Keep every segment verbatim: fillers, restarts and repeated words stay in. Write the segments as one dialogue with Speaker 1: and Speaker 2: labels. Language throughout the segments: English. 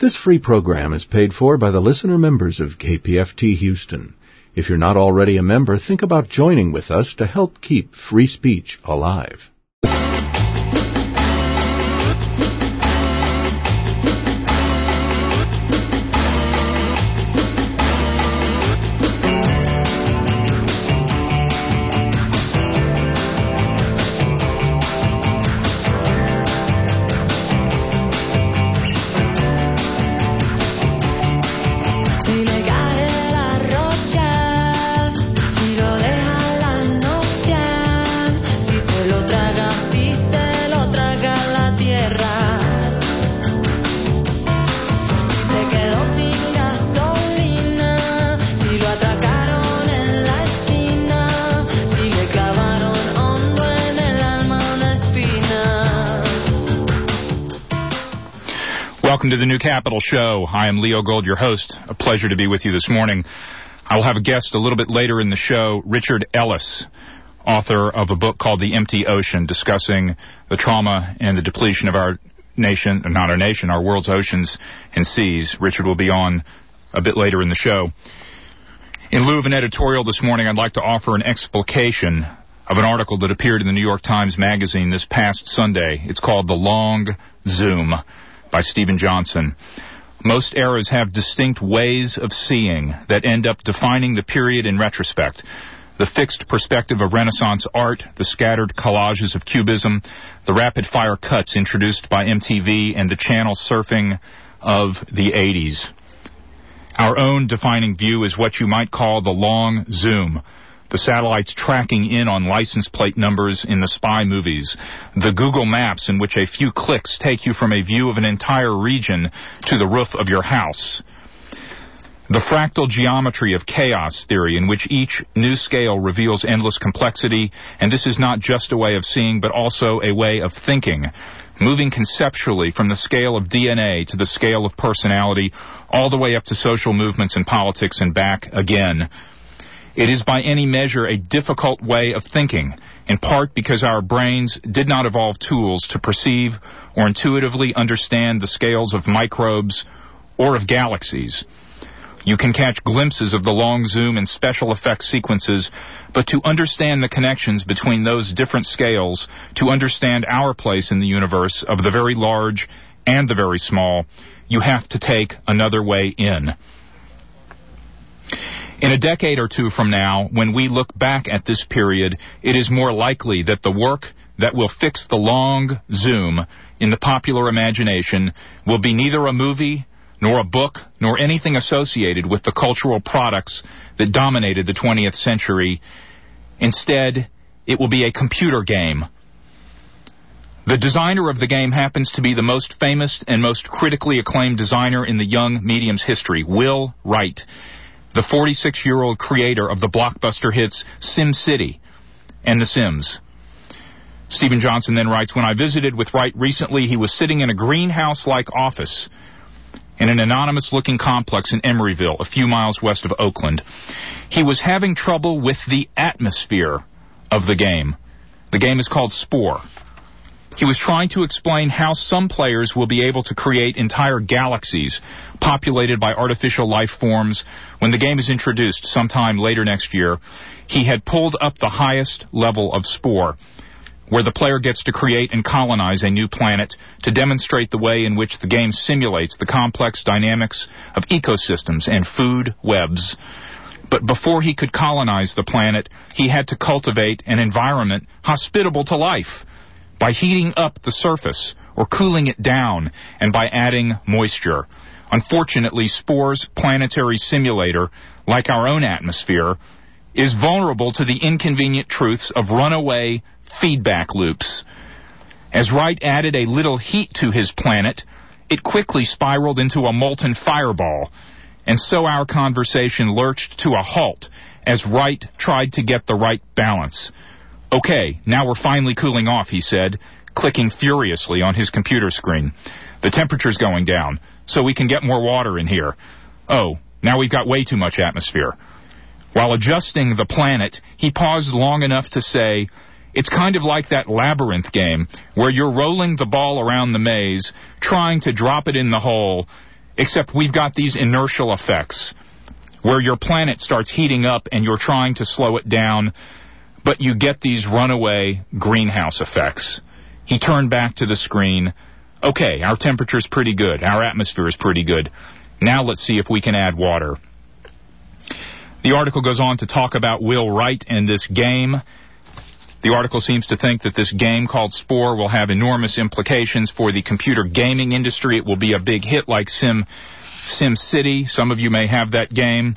Speaker 1: This free program is paid for by the listener members of K P F T Houston. If you're not already a member, think about joining with us to help keep free speech alive.
Speaker 2: Welcome to the New Capital Show. I am Leo Gold, your host. A pleasure to be with you this morning. I will have a guest a little bit later in the show, Richard Ellis, author of a book called The Empty Ocean, discussing the trauma and the depletion of our nation, not our nation, our world's oceans and seas. Richard will be on a bit later in the show. In lieu of an editorial this morning, I'd like to offer an explication of an article that appeared in the New York Times Magazine this past Sunday. It's called The Long Zoom by Steven Johnson. Most eras have distinct ways of seeing that end up defining the period in retrospect. The fixed perspective of Renaissance art, the scattered collages of Cubism, the rapid-fire cuts introduced by M T V, and the channel surfing of the eighties. Our own defining view is what you might call the long zoom. The satellites tracking in on license plate numbers in the spy movies. The Google Maps in which a few clicks take you from a view of an entire region to the roof of your house. The fractal geometry of chaos theory in which each new scale reveals endless complexity, and this is not just a way of seeing but also a way of thinking. Moving conceptually from the scale of D N A to the scale of personality, all the way up to social movements and politics and back again. It is by any measure a difficult way of thinking, in part because our brains did not evolve tools to perceive or intuitively understand the scales of microbes or of galaxies. You can catch glimpses of the long zoom in special effects sequences, but to understand the connections between those different scales, to understand our place in the universe of the very large and the very small, you have to take another way in. In a decade or two from now, when we look back at this period, it is more likely that the work that will fix the long zoom in the popular imagination will be neither a movie, nor a book, nor anything associated with the cultural products that dominated the twentieth century. Instead, it will be a computer game. The designer of the game happens to be the most famous and most critically acclaimed designer in the young medium's history, Will Wright, the forty-six-year-old creator of the blockbuster hits SimCity and The Sims. Steven Johnson then writes, when I visited with Wright recently, he was sitting in a greenhouse-like office in an anonymous-looking complex in Emeryville, a few miles west of Oakland. He was having trouble with the atmosphere of the game. The game is called Spore. He was trying to explain how some players will be able to create entire galaxies populated by artificial life forms when the game is introduced sometime later next year. He had pulled up the highest level of Spore, where the player gets to create and colonize a new planet to demonstrate the way in which the game simulates the complex dynamics of ecosystems and food webs. But before he could colonize the planet, he had to cultivate an environment hospitable to life by heating up the surface or cooling it down and by adding moisture. Unfortunately, Spore's planetary simulator, like our own atmosphere, is vulnerable to the inconvenient truths of runaway feedback loops. As Wright added a little heat to his planet, it quickly spiraled into a molten fireball, and so our conversation lurched to a halt as Wright tried to get the right balance. Okay, now we're finally cooling off, he said, clicking furiously on his computer screen. The temperature's going down, so we can get more water in here. Oh, now we've got way too much atmosphere. While adjusting the planet, he paused long enough to say, it's kind of like that labyrinth game where you're rolling the ball around the maze, trying to drop it in the hole, except we've got these inertial effects where your planet starts heating up and you're trying to slow it down, but you get these runaway greenhouse effects. He turned back to the screen. Okay, our temperature's pretty good. Our atmosphere is pretty good. Now let's see if we can add water. The article goes on to talk about Will Wright and this game. The article seems to think that this game called Spore will have enormous implications for the computer gaming industry. It will be a big hit like Sim Sim City. Some of you may have that game.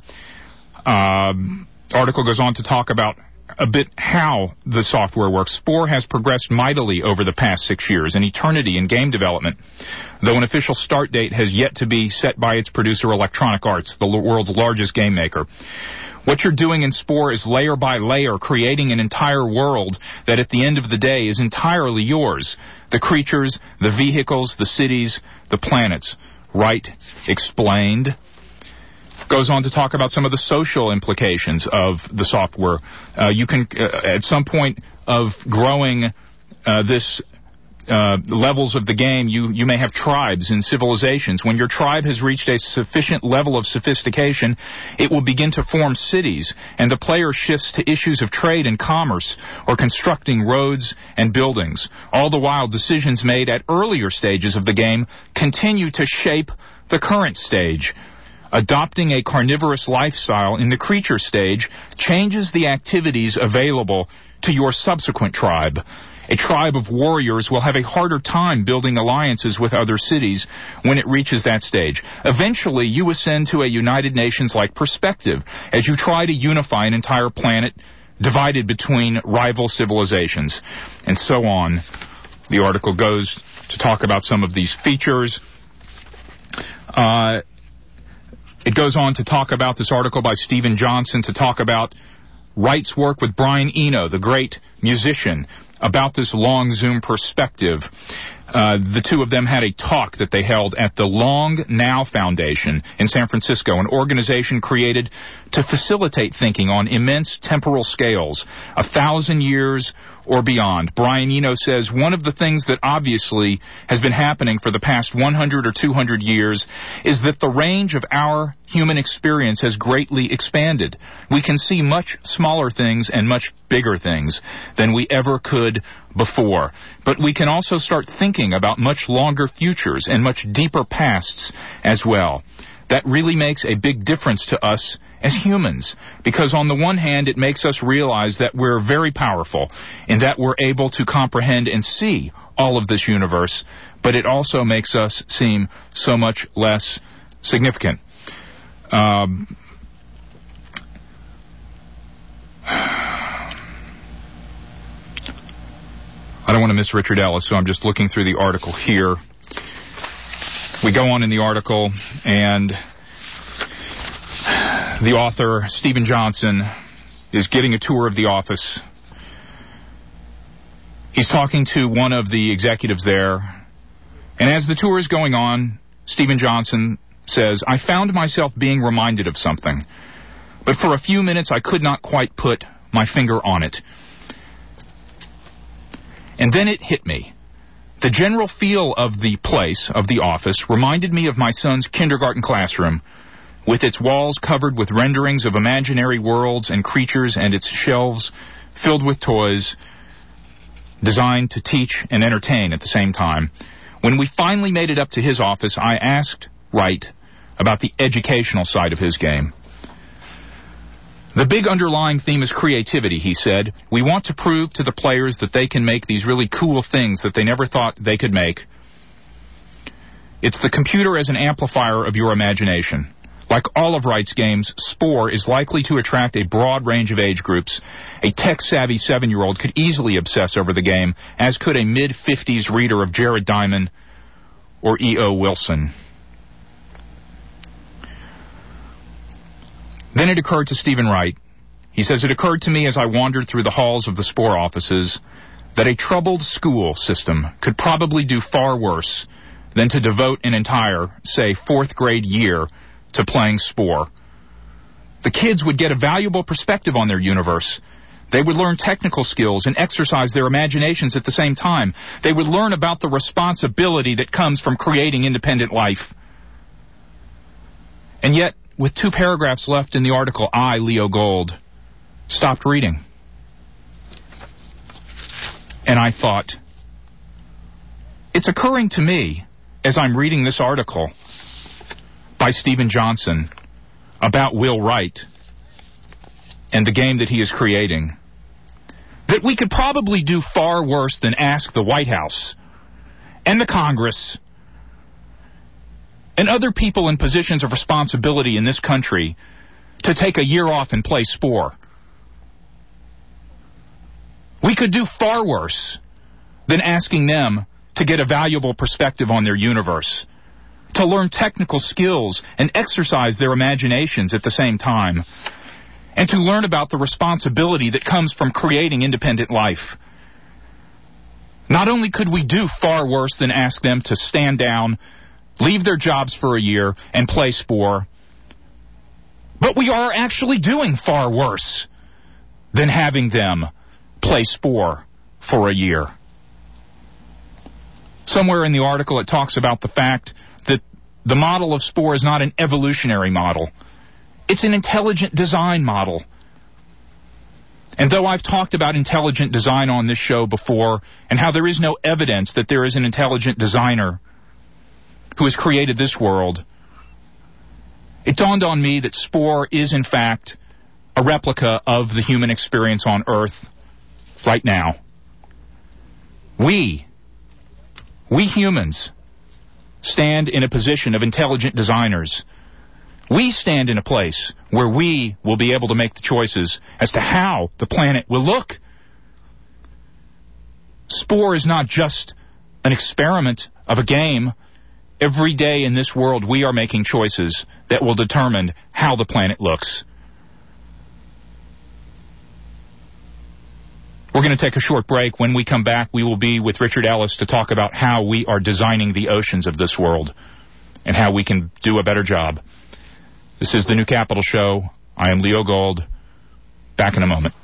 Speaker 2: Um, article goes on to talk about a bit how the software works. Spore has progressed mightily over the past six years, an eternity in game development, though an official start date has yet to be set by its producer, Electronic Arts, the world's largest game maker. What you're doing in Spore is layer by layer creating an entire world that at the end of the day is entirely yours. The creatures, the vehicles, the cities, the planets. Wright explained. Goes on to talk about some of the social implications of the software. Uh, you can, uh, at some point of growing uh, this uh, levels of the game, you, you may have tribes and civilizations. When your tribe has reached a sufficient level of sophistication, it will begin to form cities, and the player shifts to issues of trade and commerce or constructing roads and buildings. All the while, decisions made at earlier stages of the game continue to shape the current stage. Adopting a carnivorous lifestyle in the creature stage changes the activities available to your subsequent tribe. A tribe of warriors will have a harder time building alliances with other cities when it reaches that stage. Eventually, you ascend to a United Nations-like perspective as you try to unify an entire planet divided between rival civilizations, and so on. The article goes to talk about some of these features. Uh, it goes on to talk about this article by Steven Johnson to talk about Wright's work with Brian Eno, the great musician, about this long zoom perspective. Uh, the two of them had a talk that they held at the Long Now Foundation in San Francisco, an organization created to facilitate thinking on immense temporal scales, a thousand years or beyond. Brian Eno says one of the things that obviously has been happening for the past one hundred or two hundred years is that the range of our human experience has greatly expanded. We can see much smaller things and much bigger things than we ever could before. But we can also start thinking about much longer futures and much deeper pasts as well. That really makes a big difference to us as humans, because on the one hand, it makes us realize that we're very powerful in that we're able to comprehend and see all of this universe, but it also makes us seem so much less significant. Um, I don't want to miss Richard Ellis, so I'm just looking through the article here. We go on in the article, and the author, Steven Johnson, is getting a tour of the office. He's talking to one of the executives there, and as the tour is going on, Steven Johnson says, "I found myself being reminded of something, but for a few minutes I could not quite put my finger on it. And then it hit me. The general feel of the place, of the office, reminded me of my son's kindergarten classroom, with its walls covered with renderings of imaginary worlds and creatures and its shelves filled with toys designed to teach and entertain at the same time. When we finally made it up to his office, I asked Wright about the educational side of his game. The big underlying theme is creativity," he said. "We want to prove to the players that they can make these really cool things that they never thought they could make. It's the computer as an amplifier of your imagination. Like all of Wright's games, Spore is likely to attract a broad range of age groups. A tech-savvy seven-year-old could easily obsess over the game, as could a mid-fifties reader of Jared Diamond or E O Wilson." Then it occurred to Steven Wright. He says, "It occurred to me as I wandered through the halls of the Spore offices that a troubled school system could probably do far worse than to devote an entire, say, fourth grade year to playing Spore. The kids would get a valuable perspective on their universe. They would learn technical skills and exercise their imaginations at the same time. They would learn about the responsibility that comes from creating independent life. And yet, with two paragraphs left in the article, I, Leo Gold, stopped reading. And I thought, it's occurring to me, as I'm reading this article by Stephen Johnson about Will Wright and the game that he is creating, that we could probably do far worse than ask the White House and the Congress and other people in positions of responsibility in this country to take a year off and play Spore. We could do far worse than asking them to get a valuable perspective on their universe, to learn technical skills and exercise their imaginations at the same time, and to learn about the responsibility that comes from creating independent life. Not only could we do far worse than ask them to stand down, leave their jobs for a year, and play Spore, but we are actually doing far worse than having them play Spore for a year. Somewhere in the article it talks about the fact that the model of Spore is not an evolutionary model. It's an intelligent design model. And though I've talked about intelligent design on this show before, and how there is no evidence that there is an intelligent designer who has created this world, it dawned on me that Spore is in fact a replica of the human experience on Earth right now. We, we humans, stand in a position of intelligent designers. We stand in a place where we will be able to make the choices as to how the planet will look. Spore is not just an experiment of a game. Every day in this world we are making choices that will determine how the planet looks. We're going to take a short break. When we come back, we will be with Richard Ellis to talk about how we are designing the oceans of this world and how we can do a better job. This is the New Capital Show. I am Leo Gold. Back in a moment.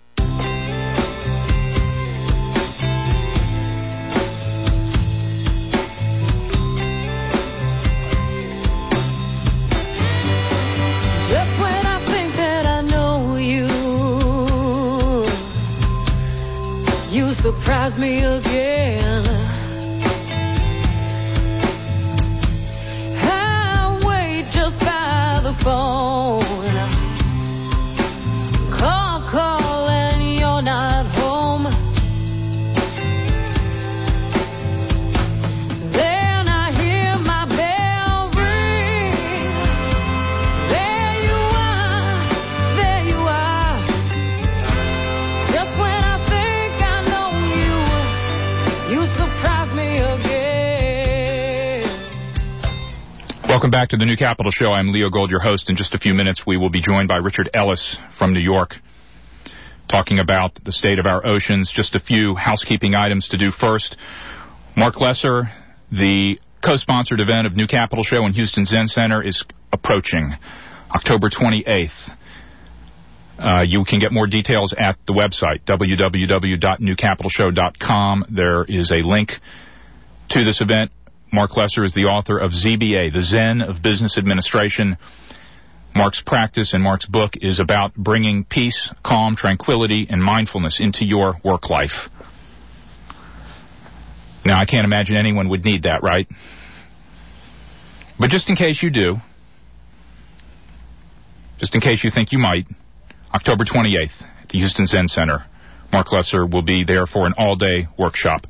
Speaker 3: Just when I think that I know you, you surprise me again. I wait just by the phone, call, call, and you're not home. Then I hear my bell ring. There you are, there you are. Just when I think I know you, you surprise me again.
Speaker 2: Welcome back to the New Capital Show. I'm Leo Gold, your host. In just a few minutes, we will be joined by Richard Ellis from New York, talking about the state of our oceans. Just a few housekeeping items to do first. Mark Lesser, the co-sponsored event of New Capital Show in Houston Zen Center, is approaching October twenty-eighth. Uh, you can get more details at the website, w w w dot new capital show dot com. There is a link to this event. Mark Lesser is the author of Z B A, The Zen of Business Administration. Mark's practice and Mark's book is about bringing peace, calm, tranquility, and mindfulness into your work life. Now, I can't imagine anyone would need that, right? But just in case you do, just in case you think you might, October twenty-eighth at the Houston Zen Center, Mark Lesser will be there for an all-day workshop.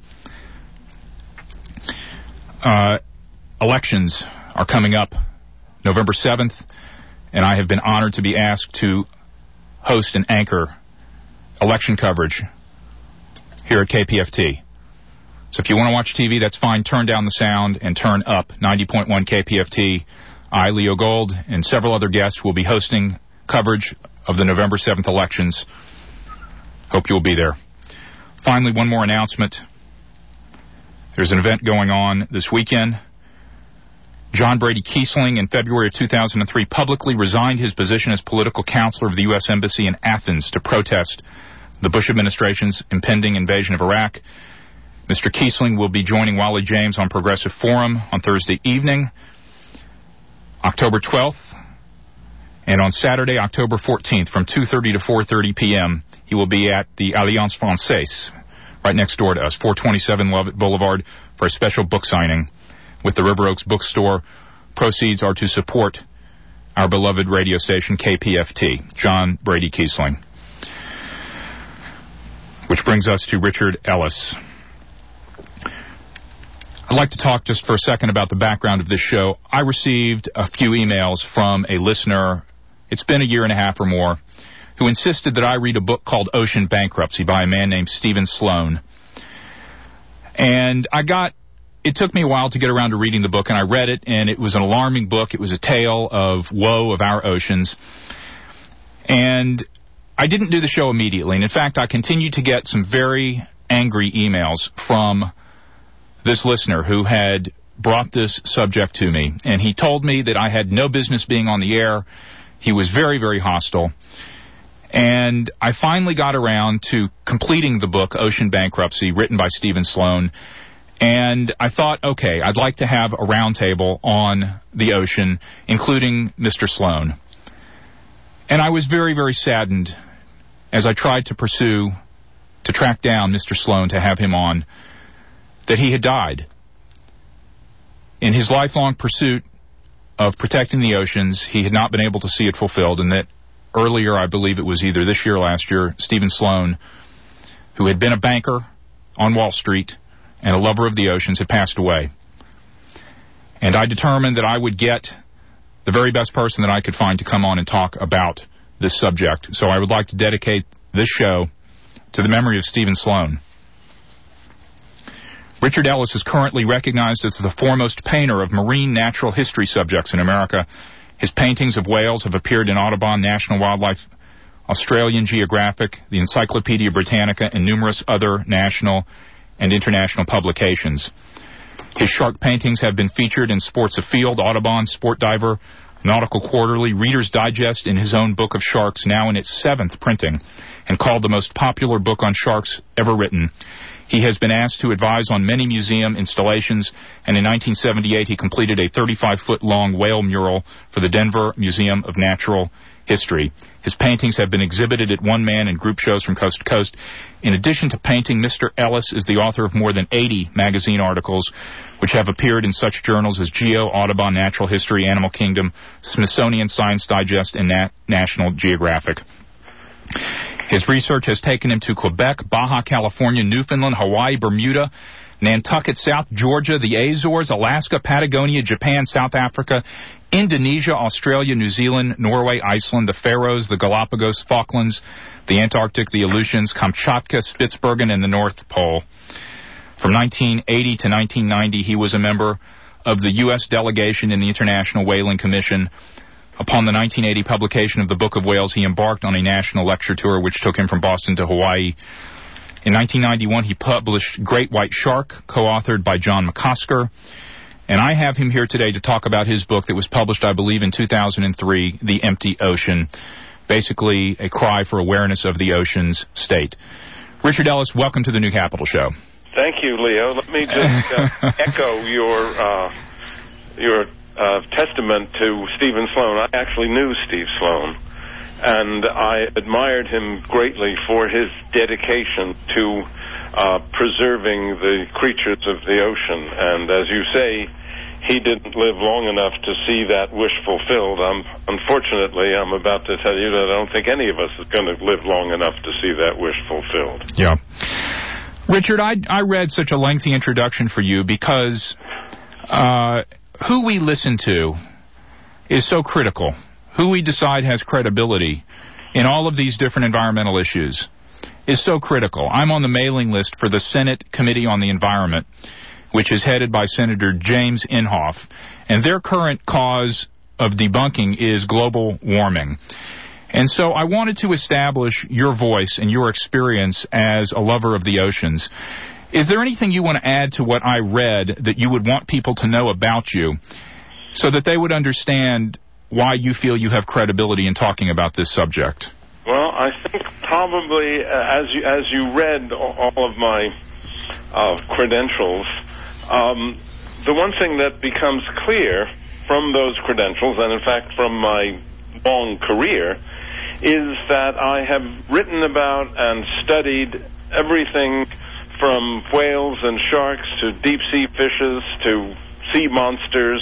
Speaker 2: Uh, elections are coming up November seventh, and I have been honored to be asked to host and anchor election coverage here at K P F T. So if you want to watch T V, that's fine. Turn down the sound and turn up ninety point one K P F T. I, Leo Gold, and several other guests will be hosting coverage of the November seventh elections. Hope you'll be there. Finally, one more announcement. There's an event going on this weekend. John Brady Kiesling, in February of two thousand three, publicly resigned his position as political counselor of the U S Embassy in Athens to protest the Bush administration's impending invasion of Iraq. Mister Kiesling will be joining Wally James on Progressive Forum on Thursday evening. October twelfth, and on Saturday, October fourteenth, from two thirty to four thirty p.m., he will be at the Alliance Francaise, right next door to us, four twenty-seven Lovett Boulevard, for a special book signing with the River Oaks Bookstore. Proceeds are to support our beloved radio station, K P F T, John Brady Kiesling. Which brings us to Richard Ellis. I'd like to talk just for a second about the background of this show. I received a few emails from a listener, it's been a year and a half or more, who insisted that I read a book called Ocean Bankruptcy by a man named Stephen Sloan. And I got, it took me a while to get around to reading the book, and I read it, and it was an alarming book. It was a tale of woe of our oceans. And I didn't do the show immediately, and in fact, I continued to get some very angry emails from this listener who had brought this subject to me, and he told me that I had no business being on the air. He was very, very hostile. And I finally got around to completing the book, Ocean Bankruptcy, written by Stephen Sloan. And I thought, okay, I'd like to have a roundtable on the ocean, including Mister Sloan. And I was very, very saddened as I tried to pursue, to track down Mister Sloan to have him on, that he had died. In his lifelong pursuit of protecting the oceans, he had not been able to see it fulfilled, and that earlier, I believe it was either this year or last year, Stephen Sloan, who had been a banker on Wall Street and a lover of the oceans, had passed away. And I determined that I would get the very best person that I could find to come on and talk about this subject. So I would like to dedicate this show to the memory of Stephen Sloan. Richard Ellis is currently recognized as the foremost painter of marine natural history subjects in America. His paintings of whales have appeared in Audubon, National Wildlife, Australian Geographic, the Encyclopedia Britannica, and numerous other national and international publications. His shark paintings have been featured in Sports Afield, Audubon, Sport Diver, Nautical Quarterly, Reader's Digest, in his own book of sharks, now in its seventh printing, and called the most popular book on sharks ever written. He has been asked to advise on many museum installations, and in nineteen seventy-eight he completed a thirty-five foot long whale mural for the Denver Museum of Natural History. His paintings have been exhibited at one-man and group shows from coast to coast. In addition to painting, Mister Ellis is the author of more than eighty magazine articles, which have appeared in such journals as Geo, Audubon, Natural History, Animal Kingdom, Smithsonian Science Digest, and Nat- National Geographic. His research has taken him to Quebec, Baja California, Newfoundland, Hawaii, Bermuda, Nantucket, South Georgia, the Azores, Alaska, Patagonia, Japan, South Africa, Indonesia, Australia, New Zealand, Norway, Iceland, the Faroes, the Galapagos, Falklands, the Antarctic, the Aleutians, Kamchatka, Spitsbergen, and the North Pole. From nineteen eighty to nineteen ninety, he was a member of the U S delegation in the International Whaling Commission. Upon the nineteen eighty publication of the Book of Whales, he embarked on a national lecture tour which took him from Boston to Hawaii. In nineteen ninety-one, he published Great White Shark, co-authored by John McCosker. And I have him here today to talk about his book that was published, I believe, in two thousand three, The Empty Ocean, basically a cry for awareness of the ocean's state. Richard Ellis, welcome to the New Capital Show.
Speaker 4: Thank you, Leo. Let me just uh, echo your uh, your uh, testament to Stephen Sloan. I actually knew Steve Sloan, and I admired him greatly for his dedication to uh, preserving the creatures of the ocean. And as you say, he didn't live long enough to see that wish fulfilled. I'm, unfortunately, I'm about to tell you that I don't think any of us is going to live long enough to see that wish fulfilled.
Speaker 2: Yeah. Richard, I, I read such a lengthy introduction for you because uh, who we listen to is so critical. Who we decide has credibility in all of these different environmental issues is so critical. I'm on the mailing list for the Senate Committee on the Environment, which is headed by Senator James Inhofe, and their current cause of debunking is global warming. And so I wanted to establish your voice and your experience as a lover of the oceans. Is there anything you want to add to what I read that you would want people to know about you so that they would understand why you feel you have credibility in talking about this subject?
Speaker 4: Well, I think probably uh, as you as you read all of my uh, credentials, um, the one thing that becomes clear from those credentials, and in fact from my long career, is that I have written about and studied everything from whales and sharks to deep-sea fishes to sea monsters.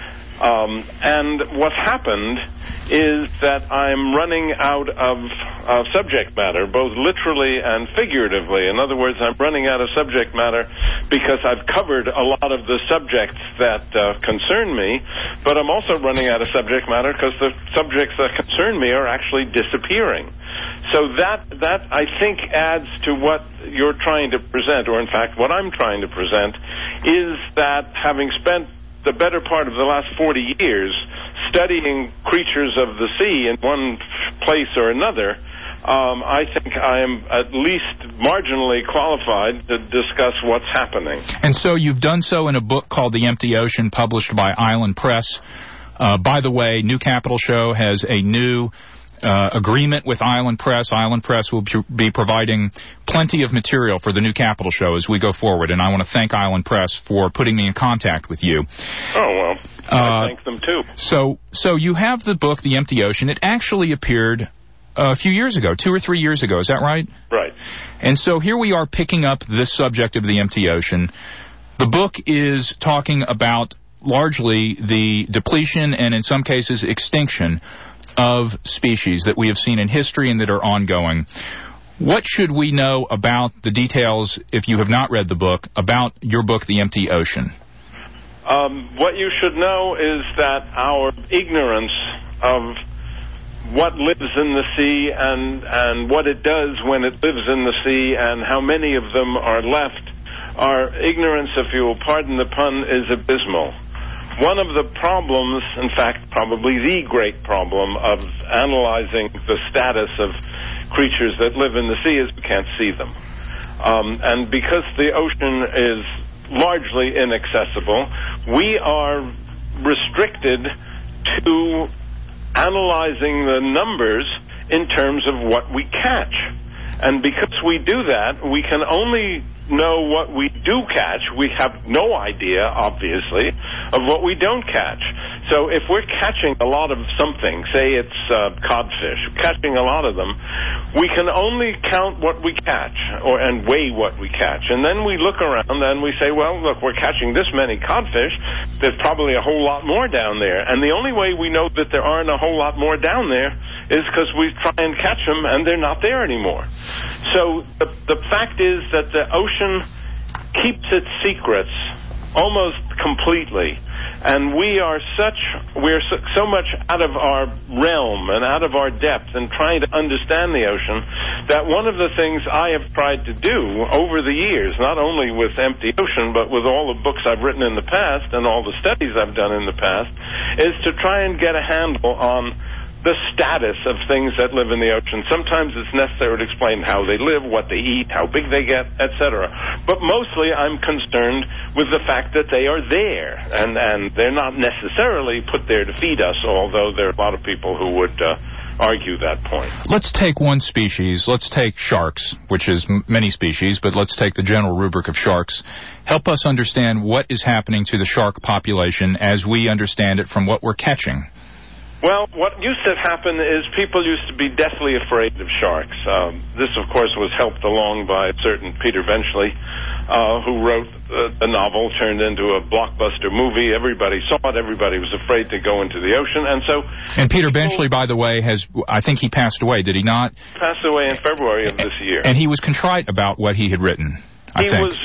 Speaker 4: Um, and what happened is that I'm running out of uh, subject matter, both literally and figuratively. In other words, I'm running out of subject matter because I've covered a lot of the subjects that uh, concern me, but I'm also running out of subject matter because the subjects that concern me are actually disappearing. So that, that I think, adds to what you're trying to present, or in fact what I'm trying to present, is that having spent the better part of the last forty years studying creatures of the sea in one place or another, um, I think I am at least marginally qualified to discuss what's happening.
Speaker 2: And so you've done so in a book called The Empty Ocean, published by Island Press. Uh, by the way, New Capital Show has a new Uh, agreement with Island Press. Island Press will be providing plenty of material for the New Capital Show as we go forward, and I want to thank Island Press for putting me in contact with you.
Speaker 4: Oh, well, I
Speaker 2: uh,
Speaker 4: thank them too.
Speaker 2: So, so you have the book, The Empty Ocean. It actually appeared a few years ago, two or three years ago. Is that right?
Speaker 4: Right.
Speaker 2: And so here we are picking up this subject of the empty ocean. The book is talking about largely the depletion and, in some cases, extinction of species that we have seen in history and that are ongoing. What should we know about the details, if you have not read the book, about your book, The Empty Ocean?
Speaker 4: Um, what you should know is that our ignorance of what lives in the sea and, and what it does when it lives in the sea and how many of them are left, our ignorance, if you will pardon the pun, is abysmal. One of the problems, in fact, probably the great problem of analyzing the status of creatures that live in the sea is we can't see them. Um, and because the ocean is largely inaccessible, we are restricted to analyzing the numbers in terms of what we catch. And because we do that, we can only know what we do catch. We have no idea, obviously, of what we don't catch. So if we're catching a lot of something, say it's uh, codfish, catching a lot of them, we can only count what we catch or and weigh what we catch. And then we look around and we say, well, look, we're catching this many codfish. There's probably a whole lot more down there. And the only way we know that there aren't a whole lot more down there is because we try and catch them and they're not there anymore. So the, the fact is that the ocean keeps its secrets almost completely, and we are such, we're so, so much out of our realm and out of our depth in trying to understand the ocean that one of the things I have tried to do over the years, not only with Empty Ocean, but with all the books I've written in the past and all the studies I've done in the past, is to try and get a handle on the status of things that live in the ocean. Sometimes it's necessary to explain how they live, what they eat, how big they get, et cetera. But mostly I'm concerned with the fact that they are there, and, and they're not necessarily put there to feed us, although there are a lot of people who would uh, argue that point.
Speaker 2: Let's take one species. Let's take sharks, which is m- many species, but let's take the general rubric of sharks. Help us understand what is happening to the shark population as we understand it from what we're catching.
Speaker 4: Well, what used to happen is people used to be deathly afraid of sharks. Um, this, of course, was helped along by a certain Peter Benchley, uh, who wrote uh, a novel turned into a blockbuster movie. Everybody saw it. Everybody was afraid to go into the ocean. And so...
Speaker 2: And Peter Benchley, by the way, has, I think he passed away, did he not?
Speaker 4: Passed away in February of this year.
Speaker 2: And he was contrite about what he had written, I
Speaker 4: he
Speaker 2: think.
Speaker 4: was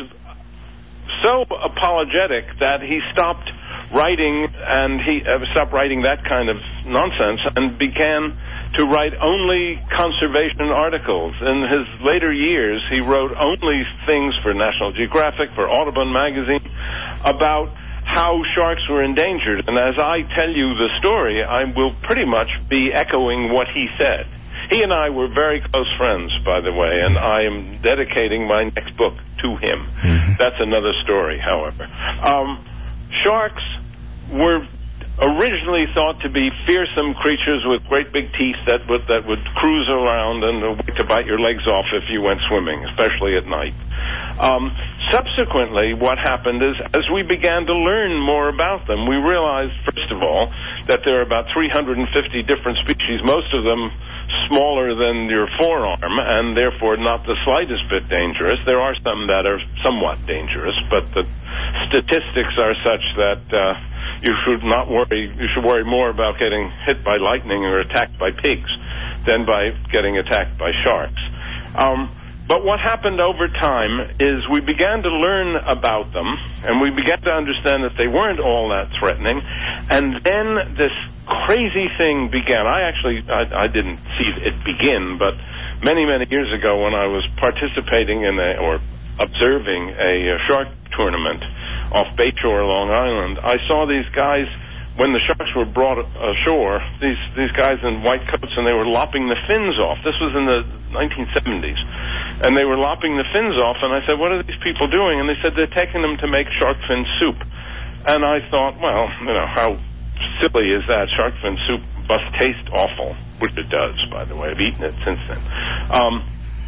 Speaker 4: so apologetic that he stopped writing, and he uh, stopped writing that kind of nonsense and began to write only conservation articles. In his later years, he wrote only things for National Geographic, for Audubon magazine, about how sharks were endangered. And as I tell you the story, I will pretty much be echoing what he said. He and I were very close friends, by the way, and I am dedicating my next book to him. Mm-hmm. That's another story, however. Um, Sharks were originally thought to be fearsome creatures with great big teeth that would that would cruise around and wait to bite your legs off if you went swimming, especially at night. Um, subsequently, what happened is, as we began to learn more about them, we realized, first of all, that there are about three hundred fifty different species, most of them smaller than your forearm, and therefore not the slightest bit dangerous. There are some that are somewhat dangerous, but the statistics are such that uh, you should not worry. You should worry more about getting hit by lightning or attacked by pigs than by getting attacked by sharks. Um, but what happened over time is we began to learn about them, and we began to understand that they weren't all that threatening. And then this crazy thing began. I actually, I, I didn't see it begin, but many, many years ago when I was participating in a, or observing a, a shark tournament off Bayshore, Long Island, I saw these guys, when the sharks were brought ashore, these these guys in white coats, and they were lopping the fins off. This was in the nineteen seventies. And they were lopping the fins off, and I said, what are these people doing? And they said they're taking them to make shark fin soup. And I thought, well, you know, how silly is that? Shark fin soup must taste awful, which it does, by the way. I've eaten it since then. Um,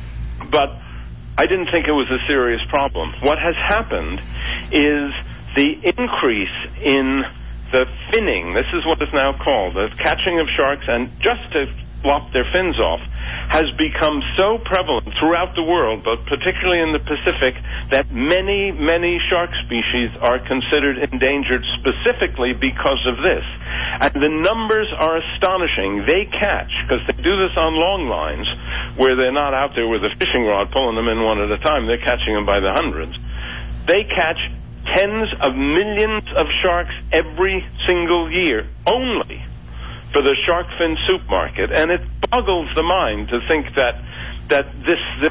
Speaker 4: but I didn't think it was a serious problem. What has happened is the increase in the finning, this is what it's now called, the catching of sharks and just to lop their fins off, has become so prevalent throughout the world, but particularly in the Pacific, that many, many shark species are considered endangered specifically because of this. And the numbers are astonishing. They catch, because they do this on long lines, where they're not out there with a fishing rod pulling them in one at a time. They're catching them by the hundreds. They catch tens of millions of sharks every single year, only for the shark fin soup market. And it boggles the mind to think that that this this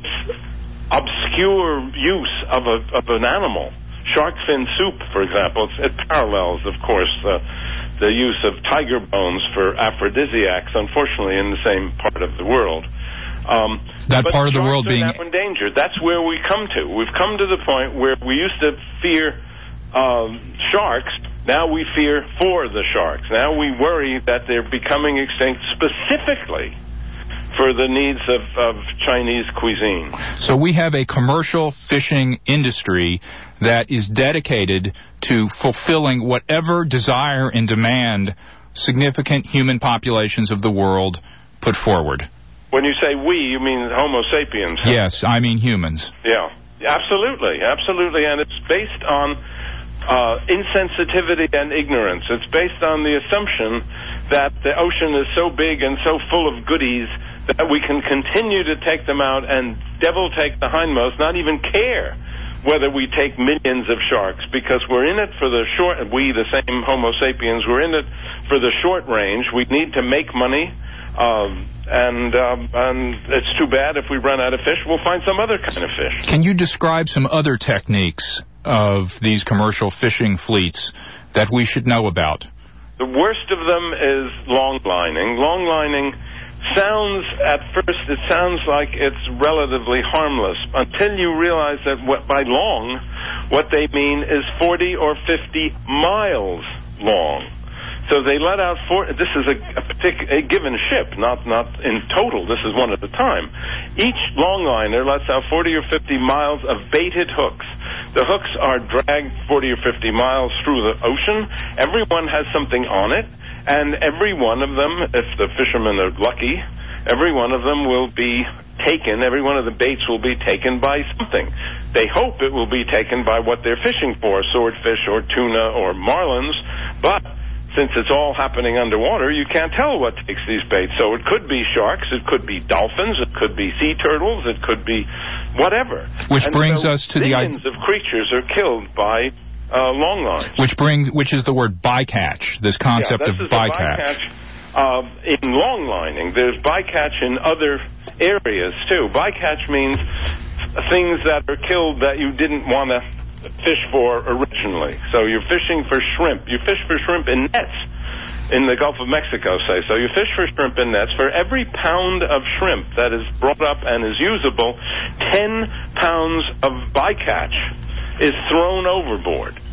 Speaker 4: obscure use of a of an animal, shark fin soup, for example, it parallels, of course, uh, the use of tiger bones for aphrodisiacs, unfortunately, in the same part of the world. Um,
Speaker 2: that part of the world being
Speaker 4: now endangered. That's where we come to. We've come to the point where we used to fear um, sharks. Now we fear for the sharks. Now we worry that they're becoming extinct specifically for the needs of, of Chinese cuisine.
Speaker 2: So we have a commercial fishing industry that is dedicated to fulfilling whatever desire and demand significant human populations of the world put forward.
Speaker 4: When you say we, you mean Homo sapiens?
Speaker 2: Yes, I mean humans.
Speaker 4: Yeah, absolutely, absolutely. And it's based on Uh, insensitivity and ignorance. It's based on the assumption that the ocean is so big and so full of goodies that we can continue to take them out and devil take the hindmost, not even care whether we take millions of sharks, because we're in it for the short, we, the same Homo sapiens, we're in it for the short range. We need to make money, um, and, um, and it's too bad if we run out of fish, we'll find some other kind of fish.
Speaker 2: Can you describe some other techniques of these commercial fishing fleets that we should know about?
Speaker 4: The worst of them is long lining. Long lining sounds, at first, it sounds like it's relatively harmless until you realize that what, by long, what they mean is forty or fifty miles long. So they let out four. This is a, a, partic- a given ship, not not in total. This is one at a time. Each longliner lets out forty or fifty miles of baited hooks. The hooks are dragged forty or fifty miles through the ocean. Everyone has something on it, and every one of them, if the fishermen are lucky, every one of them will be taken. Every one of the baits will be taken by something. They hope it will be taken by what they're fishing for, swordfish or tuna or marlins, but since it's all happening underwater, you can't tell what takes these baits. So it could be sharks, it could be dolphins, it could be sea turtles, it could be whatever.
Speaker 2: Which
Speaker 4: and
Speaker 2: brings
Speaker 4: so
Speaker 2: us to the
Speaker 4: millions of creatures are killed by uh, long lines.
Speaker 2: Which brings, which is the word bycatch. This concept
Speaker 4: yeah, this
Speaker 2: of
Speaker 4: is
Speaker 2: bycatch.
Speaker 4: bycatch uh, in long lining. There's bycatch in other areas too. Bycatch means things that are killed that you didn't want to fish for originally. So you're fishing for shrimp. You fish for shrimp in nets in the Gulf of Mexico, say. So you fish for shrimp in nets. For every pound of shrimp that is brought up and is usable, ten pounds of bycatch is thrown overboard.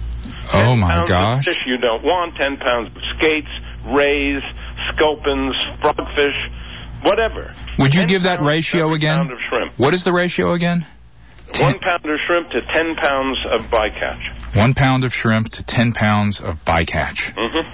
Speaker 2: Oh, my
Speaker 4: pounds
Speaker 2: gosh.
Speaker 4: of fish you don't want, ten pounds of skates, rays, sculpins, frogfish, whatever.
Speaker 2: Would you
Speaker 4: ten
Speaker 2: give that
Speaker 4: pounds
Speaker 2: ratio
Speaker 4: every
Speaker 2: again?
Speaker 4: Pound of shrimp.
Speaker 2: What is the ratio again?
Speaker 4: One pound of shrimp to ten pounds of bycatch.
Speaker 2: One pound of shrimp to ten pounds of bycatch.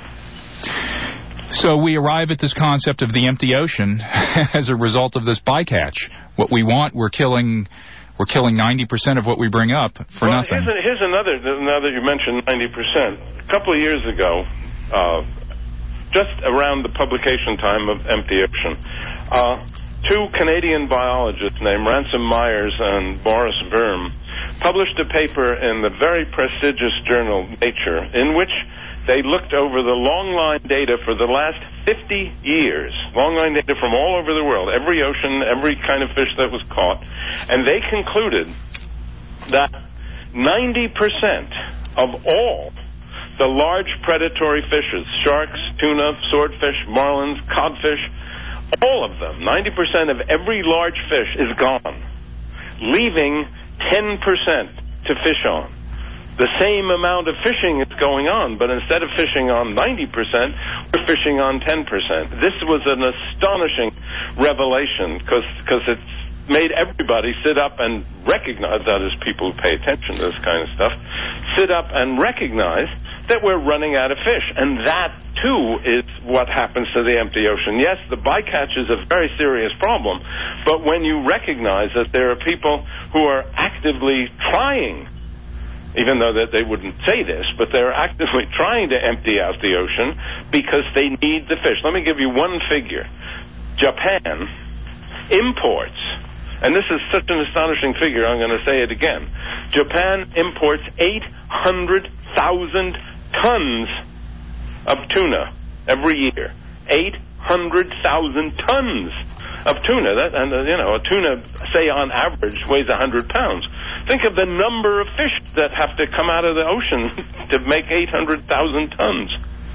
Speaker 4: Mm-hmm.
Speaker 2: So we arrive at this concept of the empty ocean as a result of this bycatch. What we want, we're killing... We're killing ninety percent of what we bring up for
Speaker 4: well,
Speaker 2: nothing.
Speaker 4: Here's, a, here's another, now that you mentioned ninety percent. A couple of years ago, uh, just around the publication time of Empty Ocean, uh, two Canadian biologists named Ransom Myers and Boris Verm published a paper in the very prestigious journal Nature in which they looked over the long-line data for the last fifty years, long-line data from all over the world, every ocean, every kind of fish that was caught, and they concluded that ninety percent of all the large predatory fishes, sharks, tuna, swordfish, marlins, codfish, all of them, ninety percent of every large fish is gone, leaving ten percent to fish on. The same amount of fishing is going on, but instead of fishing on ninety percent, we're fishing on ten percent. This was an astonishing revelation because it's made everybody sit up and recognize, that is, people who pay attention to this kind of stuff, sit up and recognize that we're running out of fish. And that, too, is what happens to the empty ocean. Yes, the bycatch is a very serious problem, but when you recognize that there are people who are actively trying, even though that they wouldn't say this, but they're actively trying to empty out the ocean because they need the fish. Let me give you one figure. Japan imports, and this is such an astonishing figure, I'm going to say it again. Japan imports eight hundred thousand tons of tuna every year. eight hundred thousand tons of tuna. That, and, uh, you know, a tuna, say, on average, weighs one hundred pounds. Think of the number of fish that have to come out of the ocean to make eight hundred thousand tons.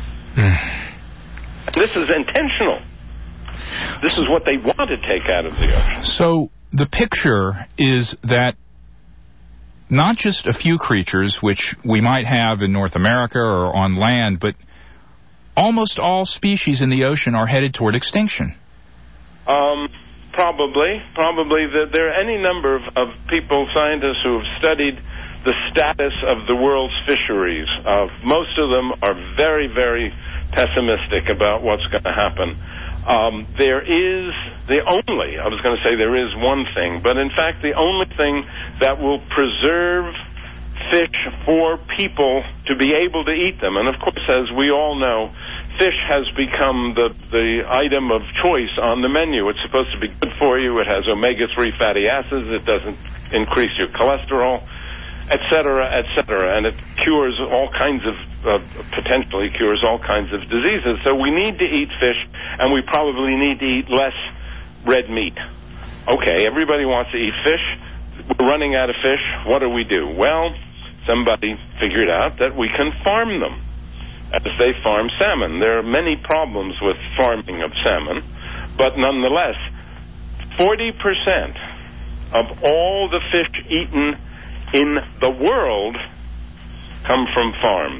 Speaker 4: This is intentional. This is what they want to take out of the ocean.
Speaker 2: So the picture is that not just a few creatures, which we might have in North America or on land, but almost all species in the ocean are headed toward extinction. Um...
Speaker 4: Probably. Probably. There are any number of, of people, scientists, who have studied the status of the world's fisheries. Uh, most of them are very, very pessimistic about what's going to happen. Um, there is the only, I was going to say there is one thing, but in fact the only thing that will preserve fish for people to be able to eat them, and of course, as we all know, fish has become the, the item of choice on the menu. It's supposed to be good for you. It has omega three fatty acids. It doesn't increase your cholesterol, et cetera, et cetera. And it cures all kinds of, uh, potentially cures all kinds of diseases. So we need to eat fish, and we probably need to eat less red meat. Okay, everybody wants to eat fish. We're running out of fish. What do we do? Well, somebody figured out that we can farm them. As they farm salmon. There are many problems with farming of salmon, but nonetheless, forty percent of all the fish eaten in the world come from farms.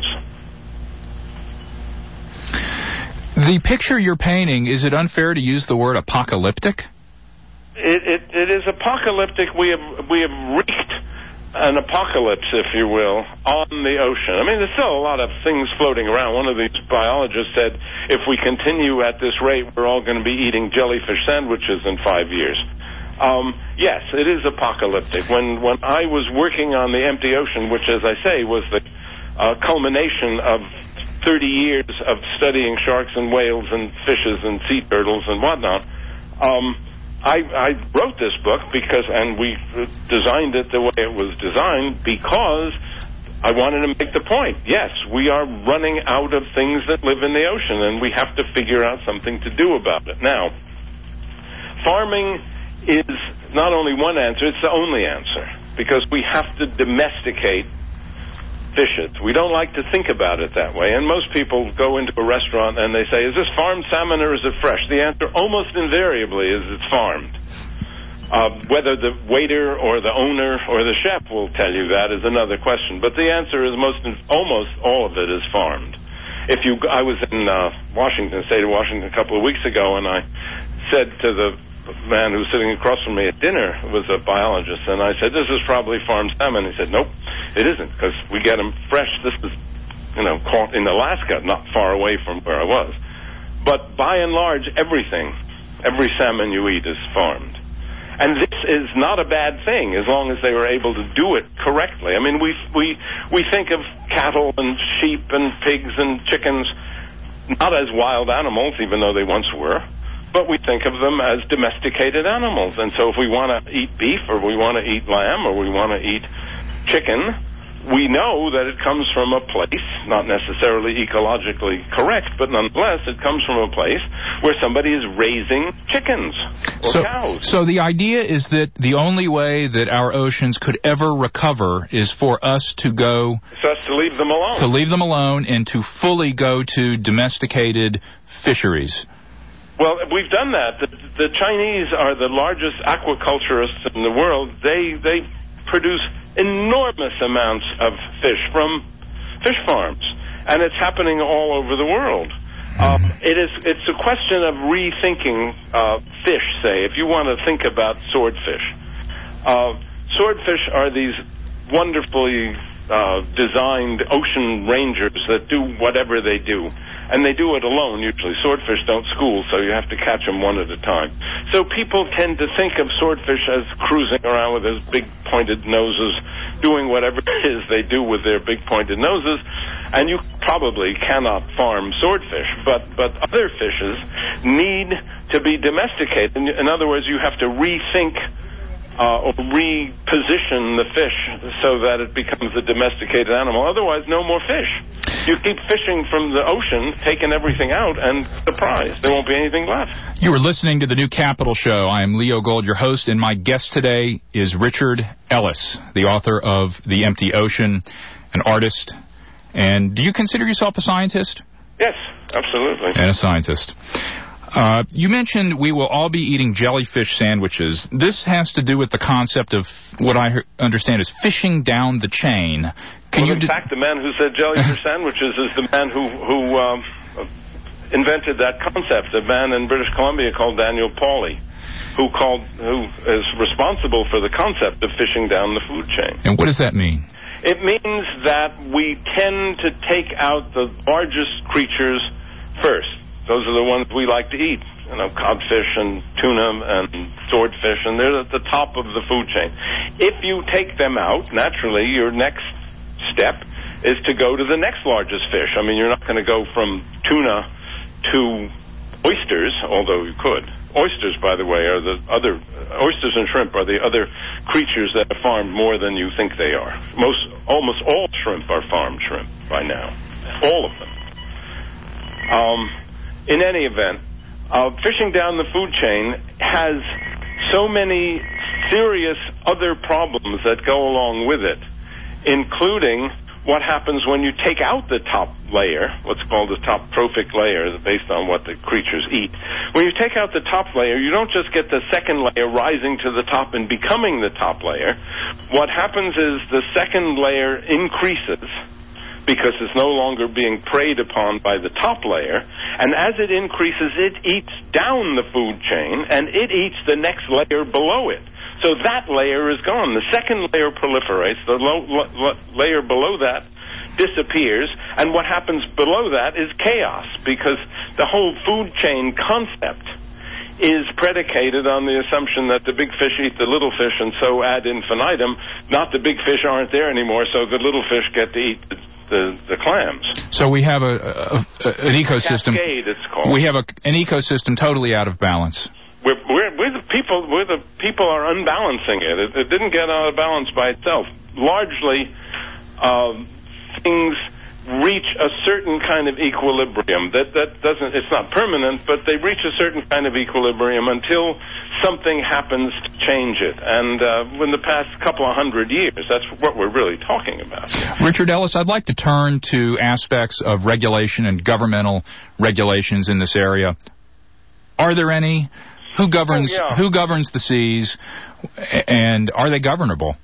Speaker 2: The picture you're painting, is it unfair to use the word apocalyptic?
Speaker 4: It, it, it is apocalyptic. We have, we have wreaked an apocalypse, if you will, on the ocean. I mean, there's still a lot of things floating around. One of these biologists said, if we continue at this rate, we're all going to be eating jellyfish sandwiches in five years. Um, yes, it is apocalyptic. When when I was working on the empty ocean, which, as I say, was the uh, culmination of thirty years of studying sharks and whales and fishes and sea turtles and whatnot, um, I, I wrote this book because, and we designed it the way it was designed because I wanted to make the point. Yes, we are running out of things that live in the ocean, and we have to figure out something to do about it. Now, farming is not only one answer, it's the only answer, because we have to domesticate fishes. We don't like to think about it that way, and most people go into a restaurant and they say, is this farmed salmon or is it fresh? The answer almost invariably is it's farmed. Uh, whether the waiter or the owner or the chef will tell you that is another question. But the answer is most, almost all of it is farmed. If you, I was in uh, Washington, state of Washington, a couple of weeks ago, and I said to the man who was sitting across from me at dinner, was a biologist, and I said, "This is probably farmed salmon." He said, "Nope, it isn't, because we get them fresh. This is, you know, caught in Alaska, not far away from where I was." But by and large, everything, every salmon you eat is farmed. And this is not a bad thing as long as they were able to do it correctly. I mean, we we we think of cattle and sheep and pigs and chickens not as wild animals, even though they once were, but we think of them as domesticated animals. And so if we want to eat beef or we want to eat lamb or we want to eat chicken, we know that it comes from a place, not necessarily ecologically correct, but nonetheless it comes from a place where somebody is raising chickens or
Speaker 2: so,
Speaker 4: cows.
Speaker 2: So the idea is that the only way that our oceans could ever recover is for us to go...
Speaker 4: For us to leave them alone.
Speaker 2: To leave them alone and to fully go to domesticated fisheries.
Speaker 4: Well, we've done that. The, the Chinese are the largest aquaculturists in the world. They they produce enormous amounts of fish from fish farms, and it's happening all over the world. Um, it is it's a question of rethinking uh, fish. Say, if you want to think about swordfish, uh, swordfish are these wonderfully uh, designed ocean rangers that do whatever they do. And they do it alone, usually. Swordfish don't school, so you have to catch them one at a time. So people tend to think of swordfish as cruising around with those big pointed noses, doing whatever it is they do with their big pointed noses. And you probably cannot farm swordfish, but, but other fishes need to be domesticated. In, in other words, you have to rethink Uh, or reposition the fish so that it becomes a domesticated animal. Otherwise, no more fish. You keep fishing from the ocean, taking everything out, and surprise, there won't be anything left.
Speaker 2: You are listening to the New Capital Show. I am Leo Gold, your host, and my guest today is Richard Ellis, the author of The Empty Ocean, an artist. And do you consider yourself a scientist?
Speaker 4: Yes, absolutely.
Speaker 2: And a scientist. Uh, you mentioned we will all be eating jellyfish sandwiches. This has to do with the concept of what I understand is fishing down the chain. Can
Speaker 4: well,
Speaker 2: you
Speaker 4: in
Speaker 2: d-
Speaker 4: fact, the man who said jellyfish sandwiches is the man who, who um, invented that concept, a man in British Columbia called Daniel Pauly, who, called, who is responsible for the concept of fishing down the food chain.
Speaker 2: And what does that mean?
Speaker 4: It means that we tend to take out the largest creatures first. Those are the ones we like to eat, you know, codfish and tuna and swordfish, and they're at the top of the food chain. If you take them out, naturally, your next step is to go to the next largest fish. I mean, you're not going to go from tuna to oysters, although you could. Oysters, by the way, are the other, oysters and shrimp are the other creatures that are farmed more than you think they are. Most, almost all shrimp are farmed shrimp by now. All of them. Um... In any event, uh, fishing down the food chain has so many serious other problems that go along with it, including what happens when you take out the top layer, what's called the top trophic layer, based on what the creatures eat. When you take out the top layer, you don't just get the second layer rising to the top and becoming the top layer. What happens is the second layer increases, because it's no longer being preyed upon by the top layer. And as it increases, it eats down the food chain, and it eats the next layer below it. So that layer is gone. The second layer proliferates. The low, lo, layer below that disappears. And what happens below that is chaos, because the whole food chain concept is predicated on the assumption that the big fish eat the little fish, and so ad infinitum, not the big fish aren't there anymore, so the little fish get to eat the The, the clams.
Speaker 2: So we have a, a, a an ecosystem.
Speaker 4: Cascade, it's called.
Speaker 2: We have a, an ecosystem totally out of balance.
Speaker 4: We're, we're, we're the people. We're the people are unbalancing it. It, it didn't get out of balance by itself. Largely, uh, things reach a certain kind of equilibrium. That that doesn't. It's not permanent, but they reach a certain kind of equilibrium until something happens to change it. And uh, in the past couple of hundred years, that's what we're really talking about.
Speaker 2: Richard Ellis, I'd like to turn to aspects of regulation and governmental regulations in this area. Are there any? Who governs?
Speaker 4: Oh, yeah.
Speaker 2: Who governs the seas, and are they governable?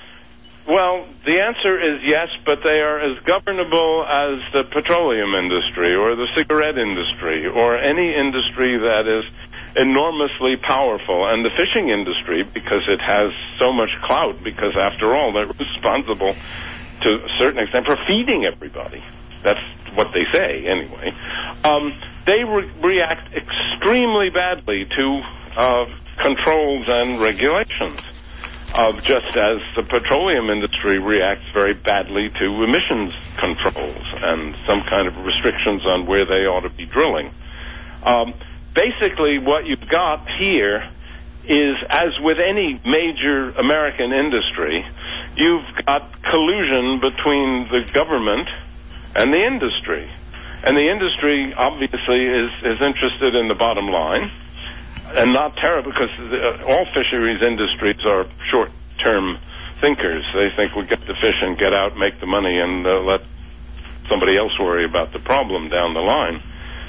Speaker 4: Well, the answer is yes, but they are as governable as the petroleum industry or the cigarette industry or any industry that is enormously powerful. And the fishing industry, because it has so much clout, because after all, they're responsible to a certain extent for feeding everybody. That's what they say, anyway. Um, they re- react extremely badly to uh, controls and regulations. Uh, just as the petroleum industry reacts very badly to emissions controls and some kind of restrictions on where they ought to be drilling. Um, basically, what you've got here is, as with any major American industry, you've got collusion between the government and the industry. And the industry, obviously, is, is interested in the bottom line. And not terrible, because the, all fisheries industries are short-term thinkers. They think we'll get the fish and get out, make the money, and uh, let somebody else worry about the problem down the line.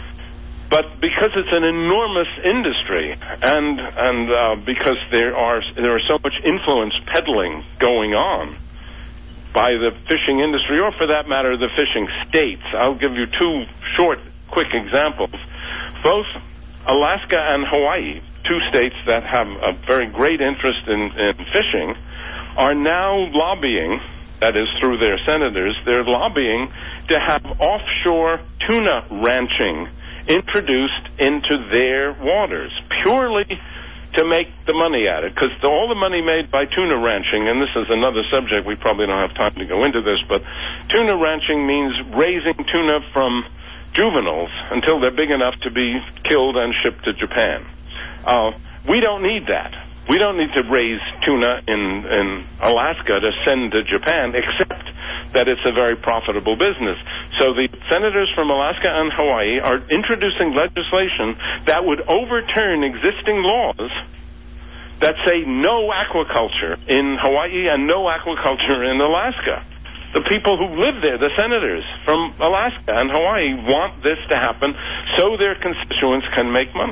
Speaker 4: But because it's an enormous industry, and and uh, because there are there are so much influence peddling going on by the fishing industry, or for that matter, the fishing states. I'll give you two short, quick examples. Both Alaska and Hawaii, two states that have a very great interest in, in fishing, are now lobbying, that is through their senators, they're lobbying to have offshore tuna ranching introduced into their waters, purely to make the money at it. Because all the money made by tuna ranching, and this is another subject, we probably don't have time to go into this, but tuna ranching means raising tuna from juveniles until they're big enough to be killed and shipped to Japan. Uh, we don't need that. We don't need to raise tuna in, in Alaska to send to Japan, except that it's a very profitable business. So the senators from Alaska and Hawaii are introducing legislation that would overturn existing laws that say no aquaculture in Hawaii and no aquaculture in Alaska. The people who live there, the senators from Alaska and Hawaii, want this to happen so their constituents can make money.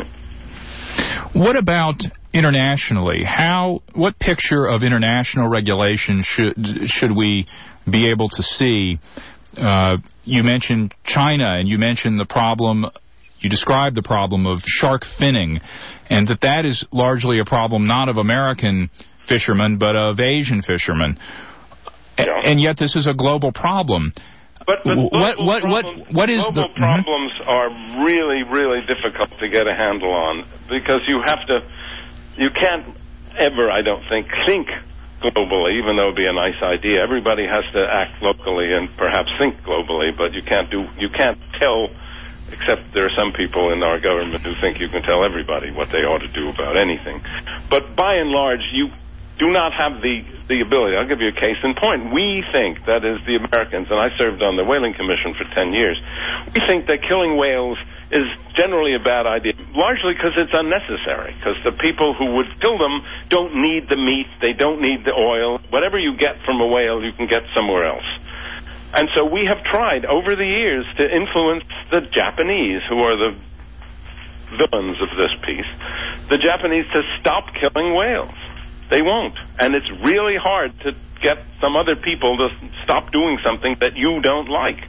Speaker 2: What about internationally? How? What picture of international regulation should should we be able to see? Uh, you mentioned China, and you mentioned the problem. You described the problem of shark finning, and that that is largely a problem not of American fishermen but of Asian fishermen.
Speaker 4: Yeah.
Speaker 2: And yet this is a global problem.
Speaker 4: But, but
Speaker 2: what, what,
Speaker 4: problems,
Speaker 2: what, what is
Speaker 4: global
Speaker 2: the...
Speaker 4: problems mm-hmm. are really, really difficult to get a handle on, because you have to, you can't ever, I don't think, think globally, even though it would be a nice idea. Everybody has to act locally and perhaps think globally, but you can't do, you can't tell, except there are some people in our government who think you can tell everybody what they ought to do about anything. But by and large, you do not have the, the ability. I'll give you a case in point. We think, that is the Americans, and I served on the Whaling Commission for ten years, we think that killing whales is generally a bad idea, largely because it's unnecessary, because the people who would kill them don't need the meat, they don't need the oil. Whatever you get from a whale, you can get somewhere else. And so we have tried over the years to influence the Japanese, who are the villains of this piece, the Japanese to stop killing whales. They won't. And it's really hard to get some other people to stop doing something that you don't like.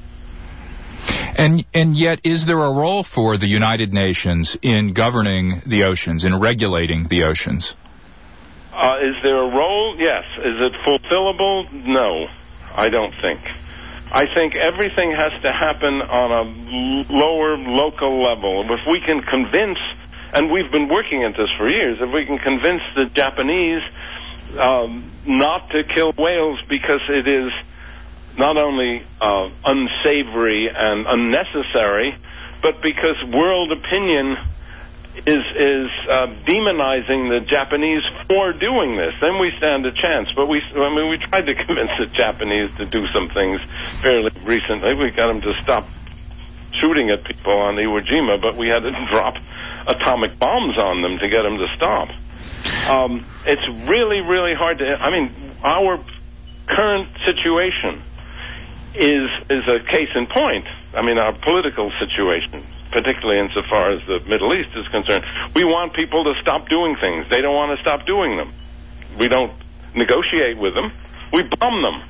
Speaker 2: And and yet, is there a role for the United Nations in governing the oceans, in regulating the oceans?
Speaker 4: Uh, is there a role? Yes. Is it fulfillable? No, I don't think. I think everything has to happen on a lower, local level. If we can convince... And we've been working at this for years. If we can convince the Japanese um, not to kill whales because it is not only uh, unsavory and unnecessary, but because world opinion is is uh, demonizing the Japanese for doing this, then we stand a chance. But we, I mean, we tried to convince the Japanese to do some things fairly recently. We got them to stop shooting at people on Iwo Jima, but we had to drop atomic bombs on them to get them to stop. Um, it's really, really hard to... I mean, our current situation is is a case in point. I mean, our political situation, particularly insofar as the Middle East is concerned. We want people to stop doing things. They don't want to stop doing them. We don't negotiate with them. We bomb them.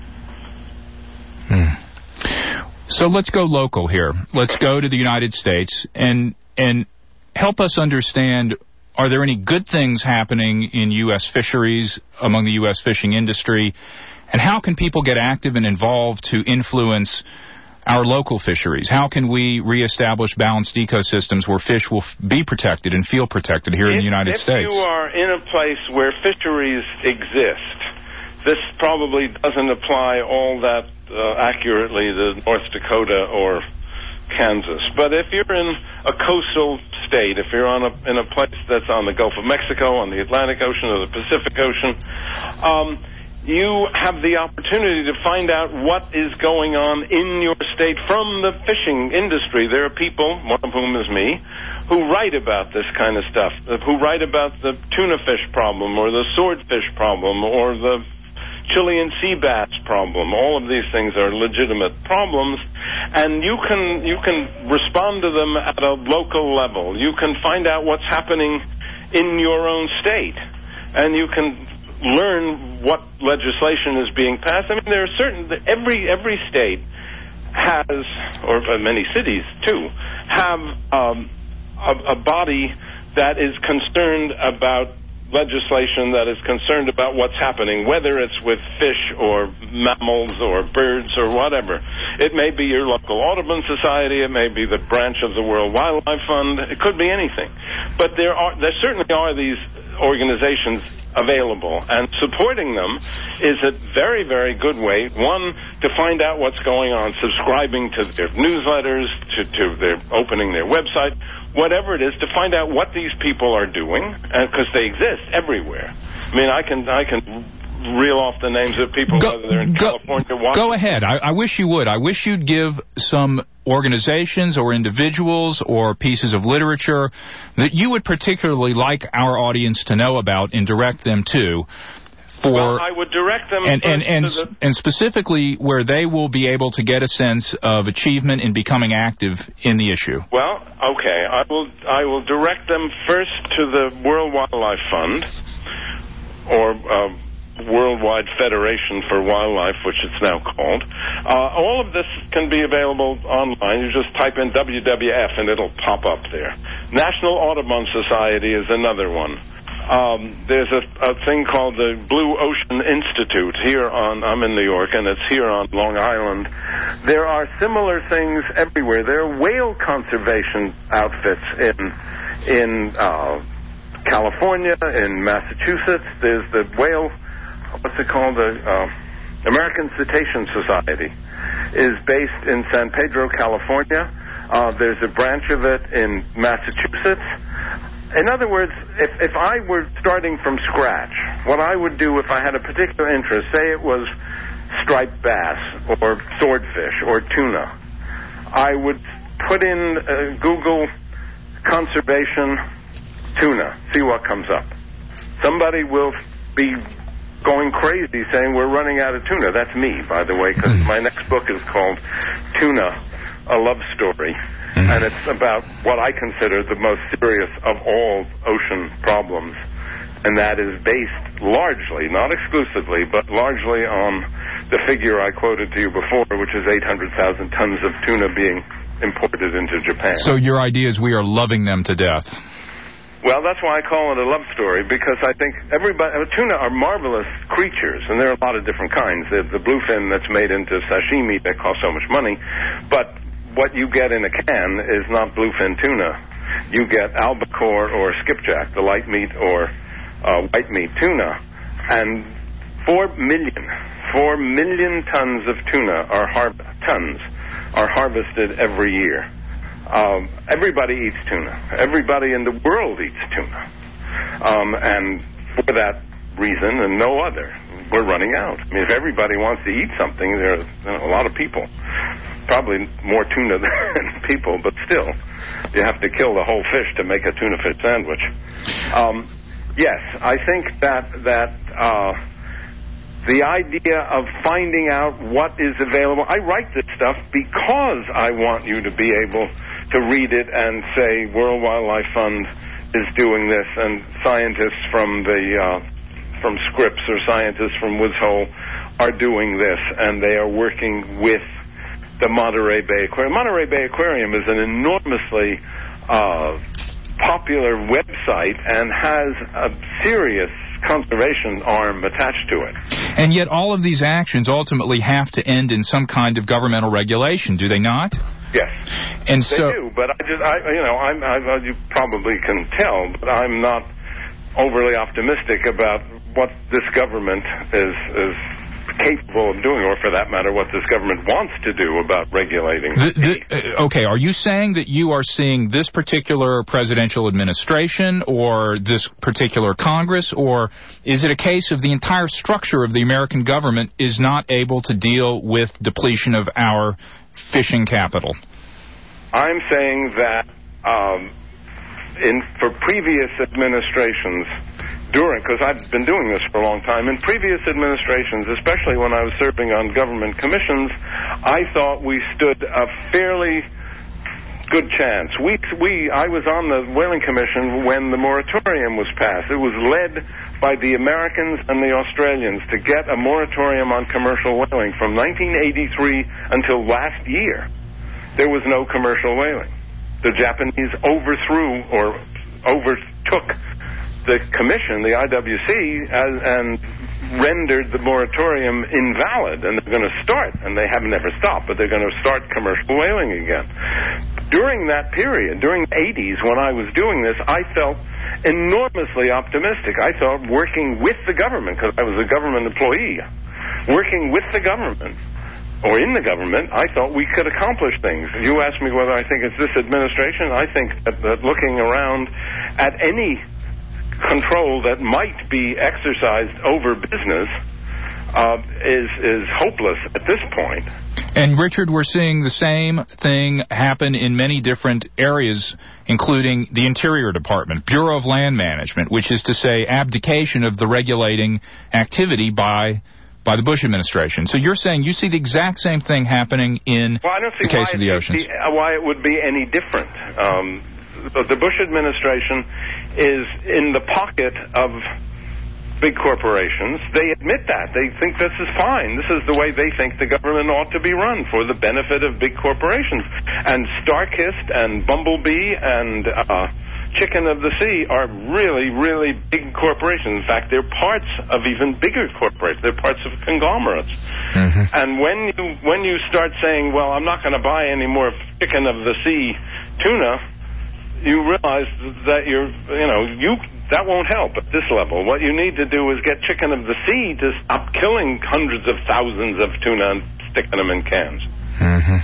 Speaker 2: Hmm. So let's go local here. Let's go to the United States and and help us understand, are there any good things happening in U S fisheries, among the U S fishing industry, and how can people get active and involved to influence our local fisheries? How can we reestablish balanced ecosystems where fish will f- be protected and feel protected here
Speaker 4: if,
Speaker 2: in the United
Speaker 4: if
Speaker 2: States?
Speaker 4: If you are in a place where fisheries exist, this probably doesn't apply all that uh, accurately to North Dakota or Kansas. But if you're in a coastal state, if you're on a, in a place that's on the Gulf of Mexico, on the Atlantic Ocean or the Pacific Ocean, um, you have the opportunity to find out what is going on in your state from the fishing industry. There are people, one of whom is me, who write about this kind of stuff, who write about the tuna fish problem or the swordfish problem or the Chilean sea bass problem. All of these things are legitimate problems, and you can you can respond to them at a local level. You can find out what's happening in your own state, and you can learn what legislation is being passed. I mean, there are certain every every state has, or many cities too, have um, a, a body that is concerned about legislation, that is concerned about what's happening, whether it's with fish or mammals or birds or whatever. It may be your local Audubon Society, it may be the branch of the World Wildlife Fund, it could be anything. But there are there certainly are these organizations available, and supporting them is a very, very good way, one, to find out what's going on, subscribing to their newsletters, to, to their opening their website, whatever it is, to find out what these people are doing, because they exist everywhere. I mean, I can I can reel off the names of people,
Speaker 2: go,
Speaker 4: whether they're in
Speaker 2: go,
Speaker 4: California, Washington.
Speaker 2: Go ahead. I, I wish you would. I wish you'd give some organizations or individuals or pieces of literature that you would particularly like our audience to know about and direct them to. For,
Speaker 4: well, I would direct them
Speaker 2: and and and,
Speaker 4: to the,
Speaker 2: and specifically where they will be able to get a sense of achievement in becoming active in the issue.
Speaker 4: Well, okay, I will I will direct them first to the World Wildlife Fund, or uh, Worldwide Federation for Wildlife, which it's now called. Uh, all of this can be available online. You just type in W W F and it'll pop up there. National Audubon Society is another one. Um, there's a, a thing called the Blue Ocean Institute here on, I'm in New York, and it's here on Long Island. There are similar things everywhere. There are whale conservation outfits in, in uh, California, in Massachusetts. There's the whale, what's it called, the uh, American Cetacean Society is based in San Pedro, California. Uh, there's a branch of it in Massachusetts. In other words, if, if I were starting from scratch, what I would do if I had a particular interest, say it was striped bass or swordfish or tuna, I would put in uh, Google conservation tuna, see what comes up. Somebody will be going crazy saying we're running out of tuna. That's me, by the way, because my next book is called Tuna, A Love Story. Mm-hmm. And it's about what I consider the most serious of all ocean problems, and that is based largely, not exclusively, but largely on the figure I quoted to you before, which is eight hundred thousand tons of tuna being imported into Japan.
Speaker 2: So your idea is we are loving them to death.
Speaker 4: Well, that's why I call it a love story, because I think everybody, uh, tuna are marvelous creatures, and there are a lot of different kinds. There's the bluefin that's made into sashimi that costs so much money, but what you get in a can is not bluefin tuna. You get albacore or skipjack, the light meat or uh, white meat tuna. And four million, four million tons of tuna are har- tons are harvested every year. Um, everybody eats tuna. Everybody in the world eats tuna. Um, and for that reason and no other, we're running out. I mean, if everybody wants to eat something, there are you know, a lot of people. Probably more tuna than people, but still, you have to kill the whole fish to make a tuna fish sandwich. Um, yes, I think that that uh, the idea of finding out what is available. I write this stuff because I want you to be able to read it and say World Wildlife Fund is doing this, and scientists from the uh, from Scripps or scientists from Woods Hole are doing this, and they are working with the Monterey Bay Aquarium. Monterey Bay Aquarium is an enormously uh, popular website and has a serious conservation arm attached to it.
Speaker 2: And yet all of these actions ultimately have to end in some kind of governmental regulation, do they not?
Speaker 4: Yes,
Speaker 2: and
Speaker 4: they
Speaker 2: so,
Speaker 4: do. But I just, I, you know, I'm, I, you probably can tell, but I'm not overly optimistic about what this government is is capable of doing, or for that matter, what this government wants to do about regulating.
Speaker 2: The, the, uh, okay, are you saying that you are seeing this particular presidential administration or this particular Congress, or is it a case of the entire structure of the American government is not able to deal with depletion of our fishing capital?
Speaker 4: I'm saying that um, in for previous administrations, during, because I've been doing this for a long time, in previous administrations, especially when I was serving on government commissions, I thought we stood a fairly good chance. We, we, I was on the Whaling Commission when the moratorium was passed. It was led by the Americans and the Australians to get a moratorium on commercial whaling from nineteen eighty-three until last year. There was no commercial whaling. The Japanese overthrew or overtook the commission, the I W C, as, and rendered the moratorium invalid, and they're going to start, and they have never stopped, but they're going to start commercial whaling again. During that period, during the eighties, when I was doing this, I felt enormously optimistic. I thought working with the government, because I was a government employee, working with the government, or in the government, I thought we could accomplish things. You asked me whether I think it's this administration. I think that, that looking around at any control that might be exercised over business uh, is is hopeless at this point.
Speaker 2: And, Richard, we're seeing the same thing happen in many different areas, including the Interior Department, Bureau of Land Management, which is to say abdication of the regulating activity by by the Bush administration. So you're saying you see the exact same thing happening in
Speaker 4: well, I don't see
Speaker 2: the case
Speaker 4: why
Speaker 2: of the oceans.
Speaker 4: Be, why it would be any different. Um, the, the Bush administration is in the pocket of big corporations. They admit that. They think this is fine. This is the way they think the government ought to be run, for the benefit of big corporations. And Starkist and Bumblebee and uh, Chicken of the Sea are really, really big corporations. In fact, they're parts of even bigger corporations. They're parts of conglomerates. Mm-hmm. And when you when you start saying, well, I'm not going to buy any more Chicken of the Sea tuna, you realize that you're, you know, you that won't help at this level. What you need to do is get Chicken of the Sea to stop killing hundreds of thousands of tuna and sticking them in cans.
Speaker 2: Mm-hmm.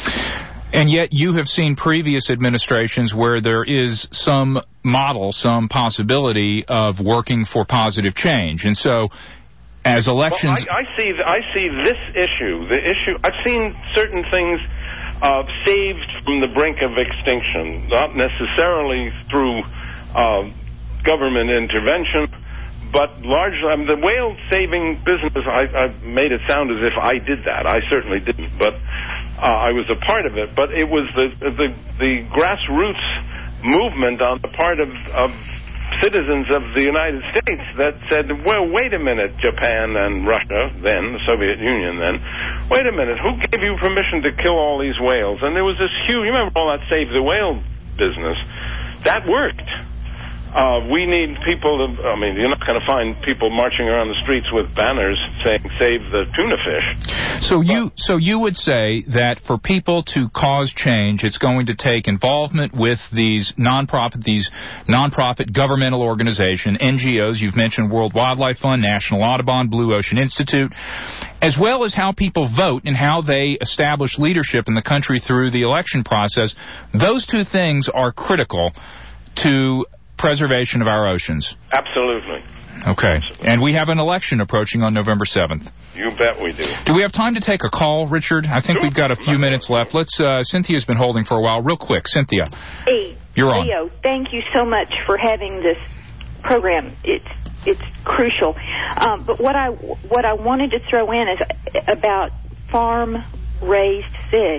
Speaker 2: And yet you have seen previous administrations where there is some model, some possibility of working for positive change. And so as elections...
Speaker 4: Well, I, I see I see this issue. The issue I've seen certain things uh, saved from the brink of extinction, not necessarily through uh, government intervention, but largely, I mean, the whale-saving business, I, I made it sound as if I did that. I certainly didn't, but uh, I was a part of it. But it was the the, the grassroots movement on the part of, of citizens of the United States that said, well, wait a minute, Japan and Russia, then, the Soviet Union then, wait a minute, who gave you permission to kill all these whales? And there was this huge, you remember all that Save the Whale business? That worked. Uh, we need people to, I mean, you're not going to find people marching around the streets with banners saying, save the tuna fish.
Speaker 2: So but, you so you would say that for people to cause change, it's going to take involvement with these nonprofit, these nonprofit governmental organizations, N G Os, you've mentioned World Wildlife Fund, National Audubon, Blue Ocean Institute, as well as how people vote and how they establish leadership in the country through the election process. Those two things are critical to preservation of our oceans.
Speaker 4: Absolutely.
Speaker 2: Okay.
Speaker 4: Absolutely.
Speaker 2: And we have an election approaching on November seventh.
Speaker 4: You bet we do.
Speaker 2: Do we have time to take a call, Richard? I think
Speaker 4: sure.
Speaker 2: we've got a few minutes left. Let's. Uh, Cynthia's been holding for a while. Real quick, Cynthia.
Speaker 5: Hey,
Speaker 2: you're on.
Speaker 5: Leo, thank you so much for having this program. It's it's crucial. Um, but what I what I wanted to throw in is about farm raised fish.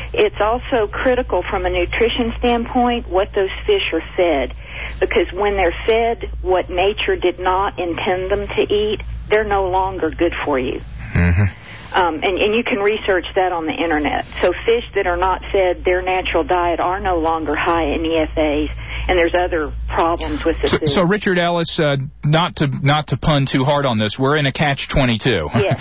Speaker 5: it's also critical from a nutrition standpoint what those fish are fed, because when they're fed what nature did not intend them to eat, they're no longer good for you.
Speaker 2: Mm-hmm.
Speaker 5: Um, and, and you can research that on the Internet. So fish that are not fed their natural diet are no longer high in E F As, and there's other problems with the
Speaker 2: so,
Speaker 5: food.
Speaker 2: So, Richard Ellis, uh, not to not to pun too hard on this, we're in a catch twenty-two.
Speaker 5: Yes.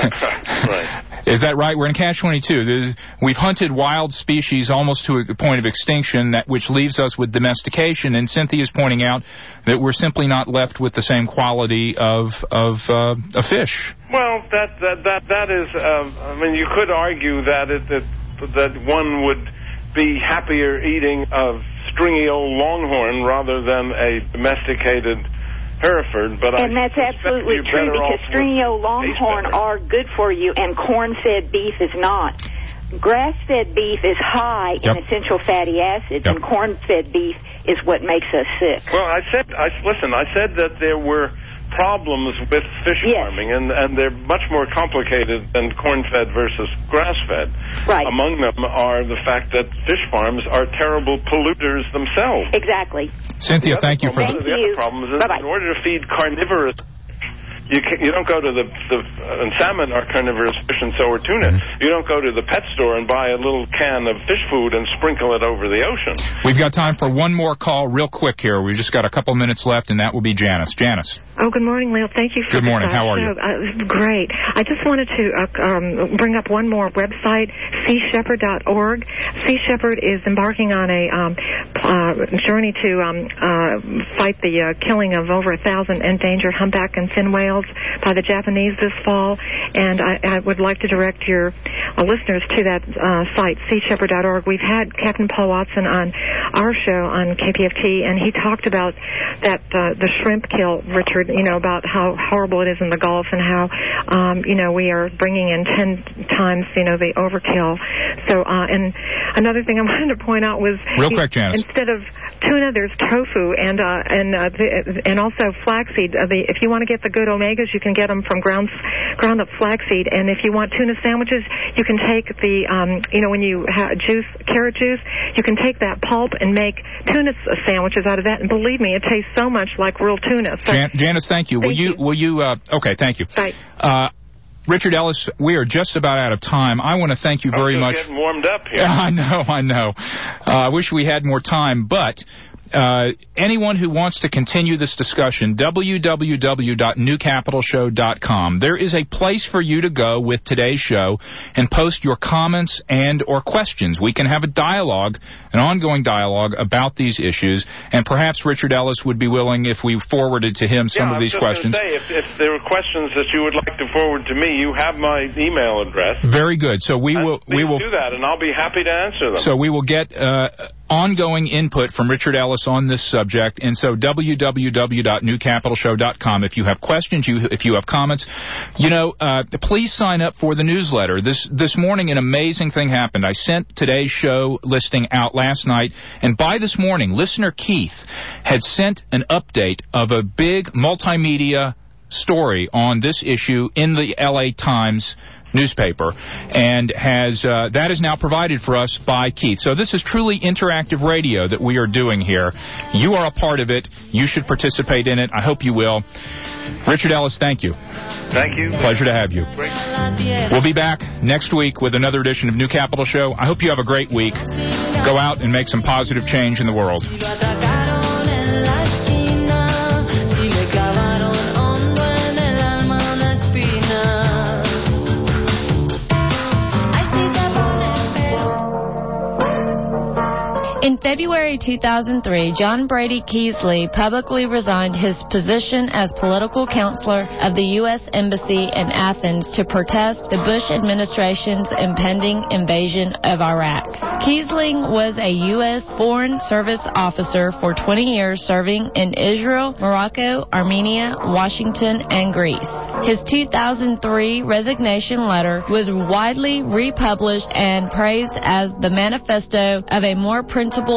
Speaker 4: Right.
Speaker 2: Is that right? We're in catch twenty-two. There's, we've hunted wild species almost to a point of extinction, that which leaves us with domestication, and Cynthia's pointing out that we're simply not left with the same quality of of uh, a fish.
Speaker 4: Well, that that that that is. Uh, I mean, you could argue that it, that that one would be happier eating a stringy old longhorn rather than a domesticated Hereford. But
Speaker 5: and
Speaker 4: I
Speaker 5: that's absolutely true, because stringy old longhorn are good for you, and corn-fed beef is not. Grass-fed beef is high
Speaker 2: Yep.
Speaker 5: in essential fatty acids,
Speaker 2: Yep.
Speaker 5: and corn-fed beef is what makes us sick.
Speaker 4: Well, I said, I, listen, I said that there were problems with fish
Speaker 5: Yes.
Speaker 4: farming, and, and they're much more complicated than corn-fed versus grass-fed.
Speaker 5: Right.
Speaker 4: Among them are the fact that fish farms are terrible polluters themselves.
Speaker 5: Exactly.
Speaker 2: Cynthia, thank you for
Speaker 4: One
Speaker 2: the...
Speaker 4: of the other problems is
Speaker 5: Bye-bye.
Speaker 4: in order to feed carnivorous, you can, you don't go to the, the uh, and salmon are carnivorous fish, and so are tuna.
Speaker 2: Mm-hmm.
Speaker 4: You don't go to the pet store and buy a little can of fish food and sprinkle it over the ocean.
Speaker 2: We've got time for one more call real quick here. We've just got a couple minutes left, and that will be Janice. Janice.
Speaker 6: Oh, good morning, Leo. Thank you for
Speaker 2: Good morning.
Speaker 6: this, uh,
Speaker 2: How are
Speaker 6: show.
Speaker 2: you?
Speaker 6: Uh, great. I just wanted to uh, um, bring up one more website, sea shepherd dot org. Sea Shepherd is embarking on a um, uh, journey to um, uh, fight the uh, killing of over a thousand endangered humpback and fin whales by the Japanese this fall, and I, I would like to direct your uh, listeners to that uh, site, sea shepherd dot org. We've had Captain Paul Watson on our show on K P F T, and he talked about that uh, the shrimp kill, Richard, you know, about how horrible it is in the Gulf and how, um, you know, we are bringing in ten times, you know, the overkill. So, uh, and another thing I wanted to point out was...
Speaker 2: Real quick, Janice.
Speaker 6: Instead of tuna, there's tofu, and uh, and uh, the, and also flaxseed. Uh, the, if you want to get the good omegas, you can get them from ground ground up flaxseed. And if you want tuna sandwiches, you can take the, um, you know, when you have juice, carrot juice, you can take that pulp and make tuna sandwiches out of that. And believe me, it tastes so much like real tuna. So,
Speaker 2: Jan- Janice, thank you.
Speaker 6: Thank
Speaker 2: will you,
Speaker 6: you.
Speaker 2: will you, uh, okay, thank you.
Speaker 6: Bye.
Speaker 2: Uh, Richard Ellis, we are just about out of time. I want to thank you very
Speaker 4: I'm
Speaker 2: much.
Speaker 4: just getting warmed up here.
Speaker 2: Yeah, I know, I know. Uh, I wish we had more time, but uh, anyone who wants to continue this discussion, w w w dot new capital show dot com. There is a place for you to go with today's show and post your comments and or questions. We can have a dialogue, an ongoing dialogue about these issues, and perhaps Richard Ellis would be willing, if we forwarded to him some
Speaker 4: yeah,
Speaker 2: of these
Speaker 4: I was
Speaker 2: questions.
Speaker 4: just gonna say, if, if there are questions that you would like to forward to me, you have my email address.
Speaker 2: Very good. So we will
Speaker 4: Please
Speaker 2: we will
Speaker 4: do that, and I'll be happy to answer them.
Speaker 2: So we will get uh, ongoing input from Richard Ellis on this subject, and so w w w dot new capital show dot com. If you have questions, you if you have comments, you know, uh, please sign up for the newsletter. This this morning, an amazing thing happened. I sent today's show listing out last night, and by this morning, listener Keith had sent an update of a big multimedia story on this issue in the L A Times newspaper, and has uh, that is now provided for us by Keith. So this is truly interactive radio that we are doing here. You are a part of it. You should participate in it. I hope you will. Richard Ellis, thank you.
Speaker 4: Thank you.
Speaker 2: Pleasure to have you.
Speaker 4: Great.
Speaker 2: We'll be back next week with another edition of New Capital Show. I hope you have a great week. Go out and make some positive change in the world.
Speaker 7: In February two thousand three, John Brady Keesley publicly resigned his position as political counselor of the U S Embassy in Athens to protest the Bush administration's impending invasion of Iraq. Keesley was a U S Foreign Service officer for twenty years, serving in Israel, Morocco, Armenia, Washington, and Greece. His two thousand three resignation letter was widely republished and praised as the manifesto of a more principled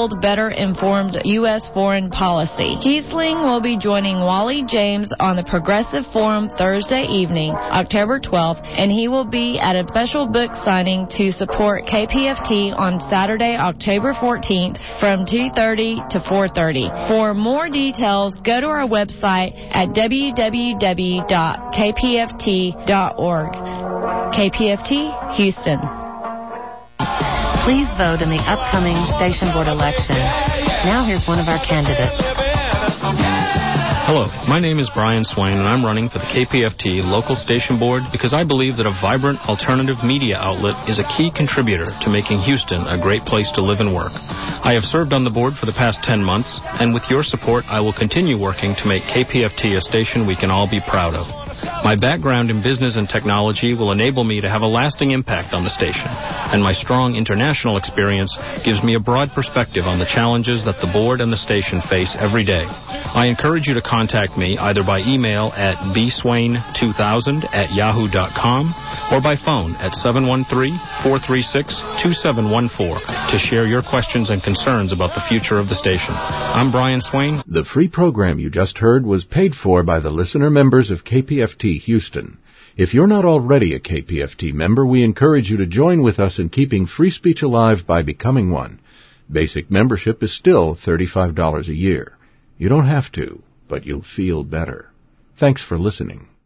Speaker 7: build better-informed U S foreign policy. Kiesling will be joining Wally James on the Progressive Forum Thursday evening, October twelfth, and he will be at a special book signing to support K P F T on Saturday, October fourteenth from two thirty to four thirty. For more details, go to our website at w w w dot k p f t dot org. K P F T, Houston.
Speaker 8: Please vote in the upcoming station board election. Now here's one of our candidates.
Speaker 9: Hello, my name is Brian Swain, and I'm running for the K P F T local station board because I believe that a vibrant alternative media outlet is a key contributor to making Houston a great place to live and work. I have served on the board for the past ten months, and with your support, I will continue working to make K P F T a station we can all be proud of. My background in business and technology will enable me to have a lasting impact on the station, and my strong international experience gives me a broad perspective on the challenges that the board and the station face every day. I encourage you to contact me either by email at b swain two thousand at yahoo dot com or by phone at seven one three, four three six, two seven one four to share your questions and concerns about the future of the station. I'm Brian Swain.
Speaker 1: The free program you just heard was paid for by the listener members of K P F T Houston. If you're not already a K P F T member, we encourage you to join with us in keeping free speech alive by becoming one. Basic membership is still thirty-five dollars a year. You don't have to, but you'll feel better. Thanks for listening.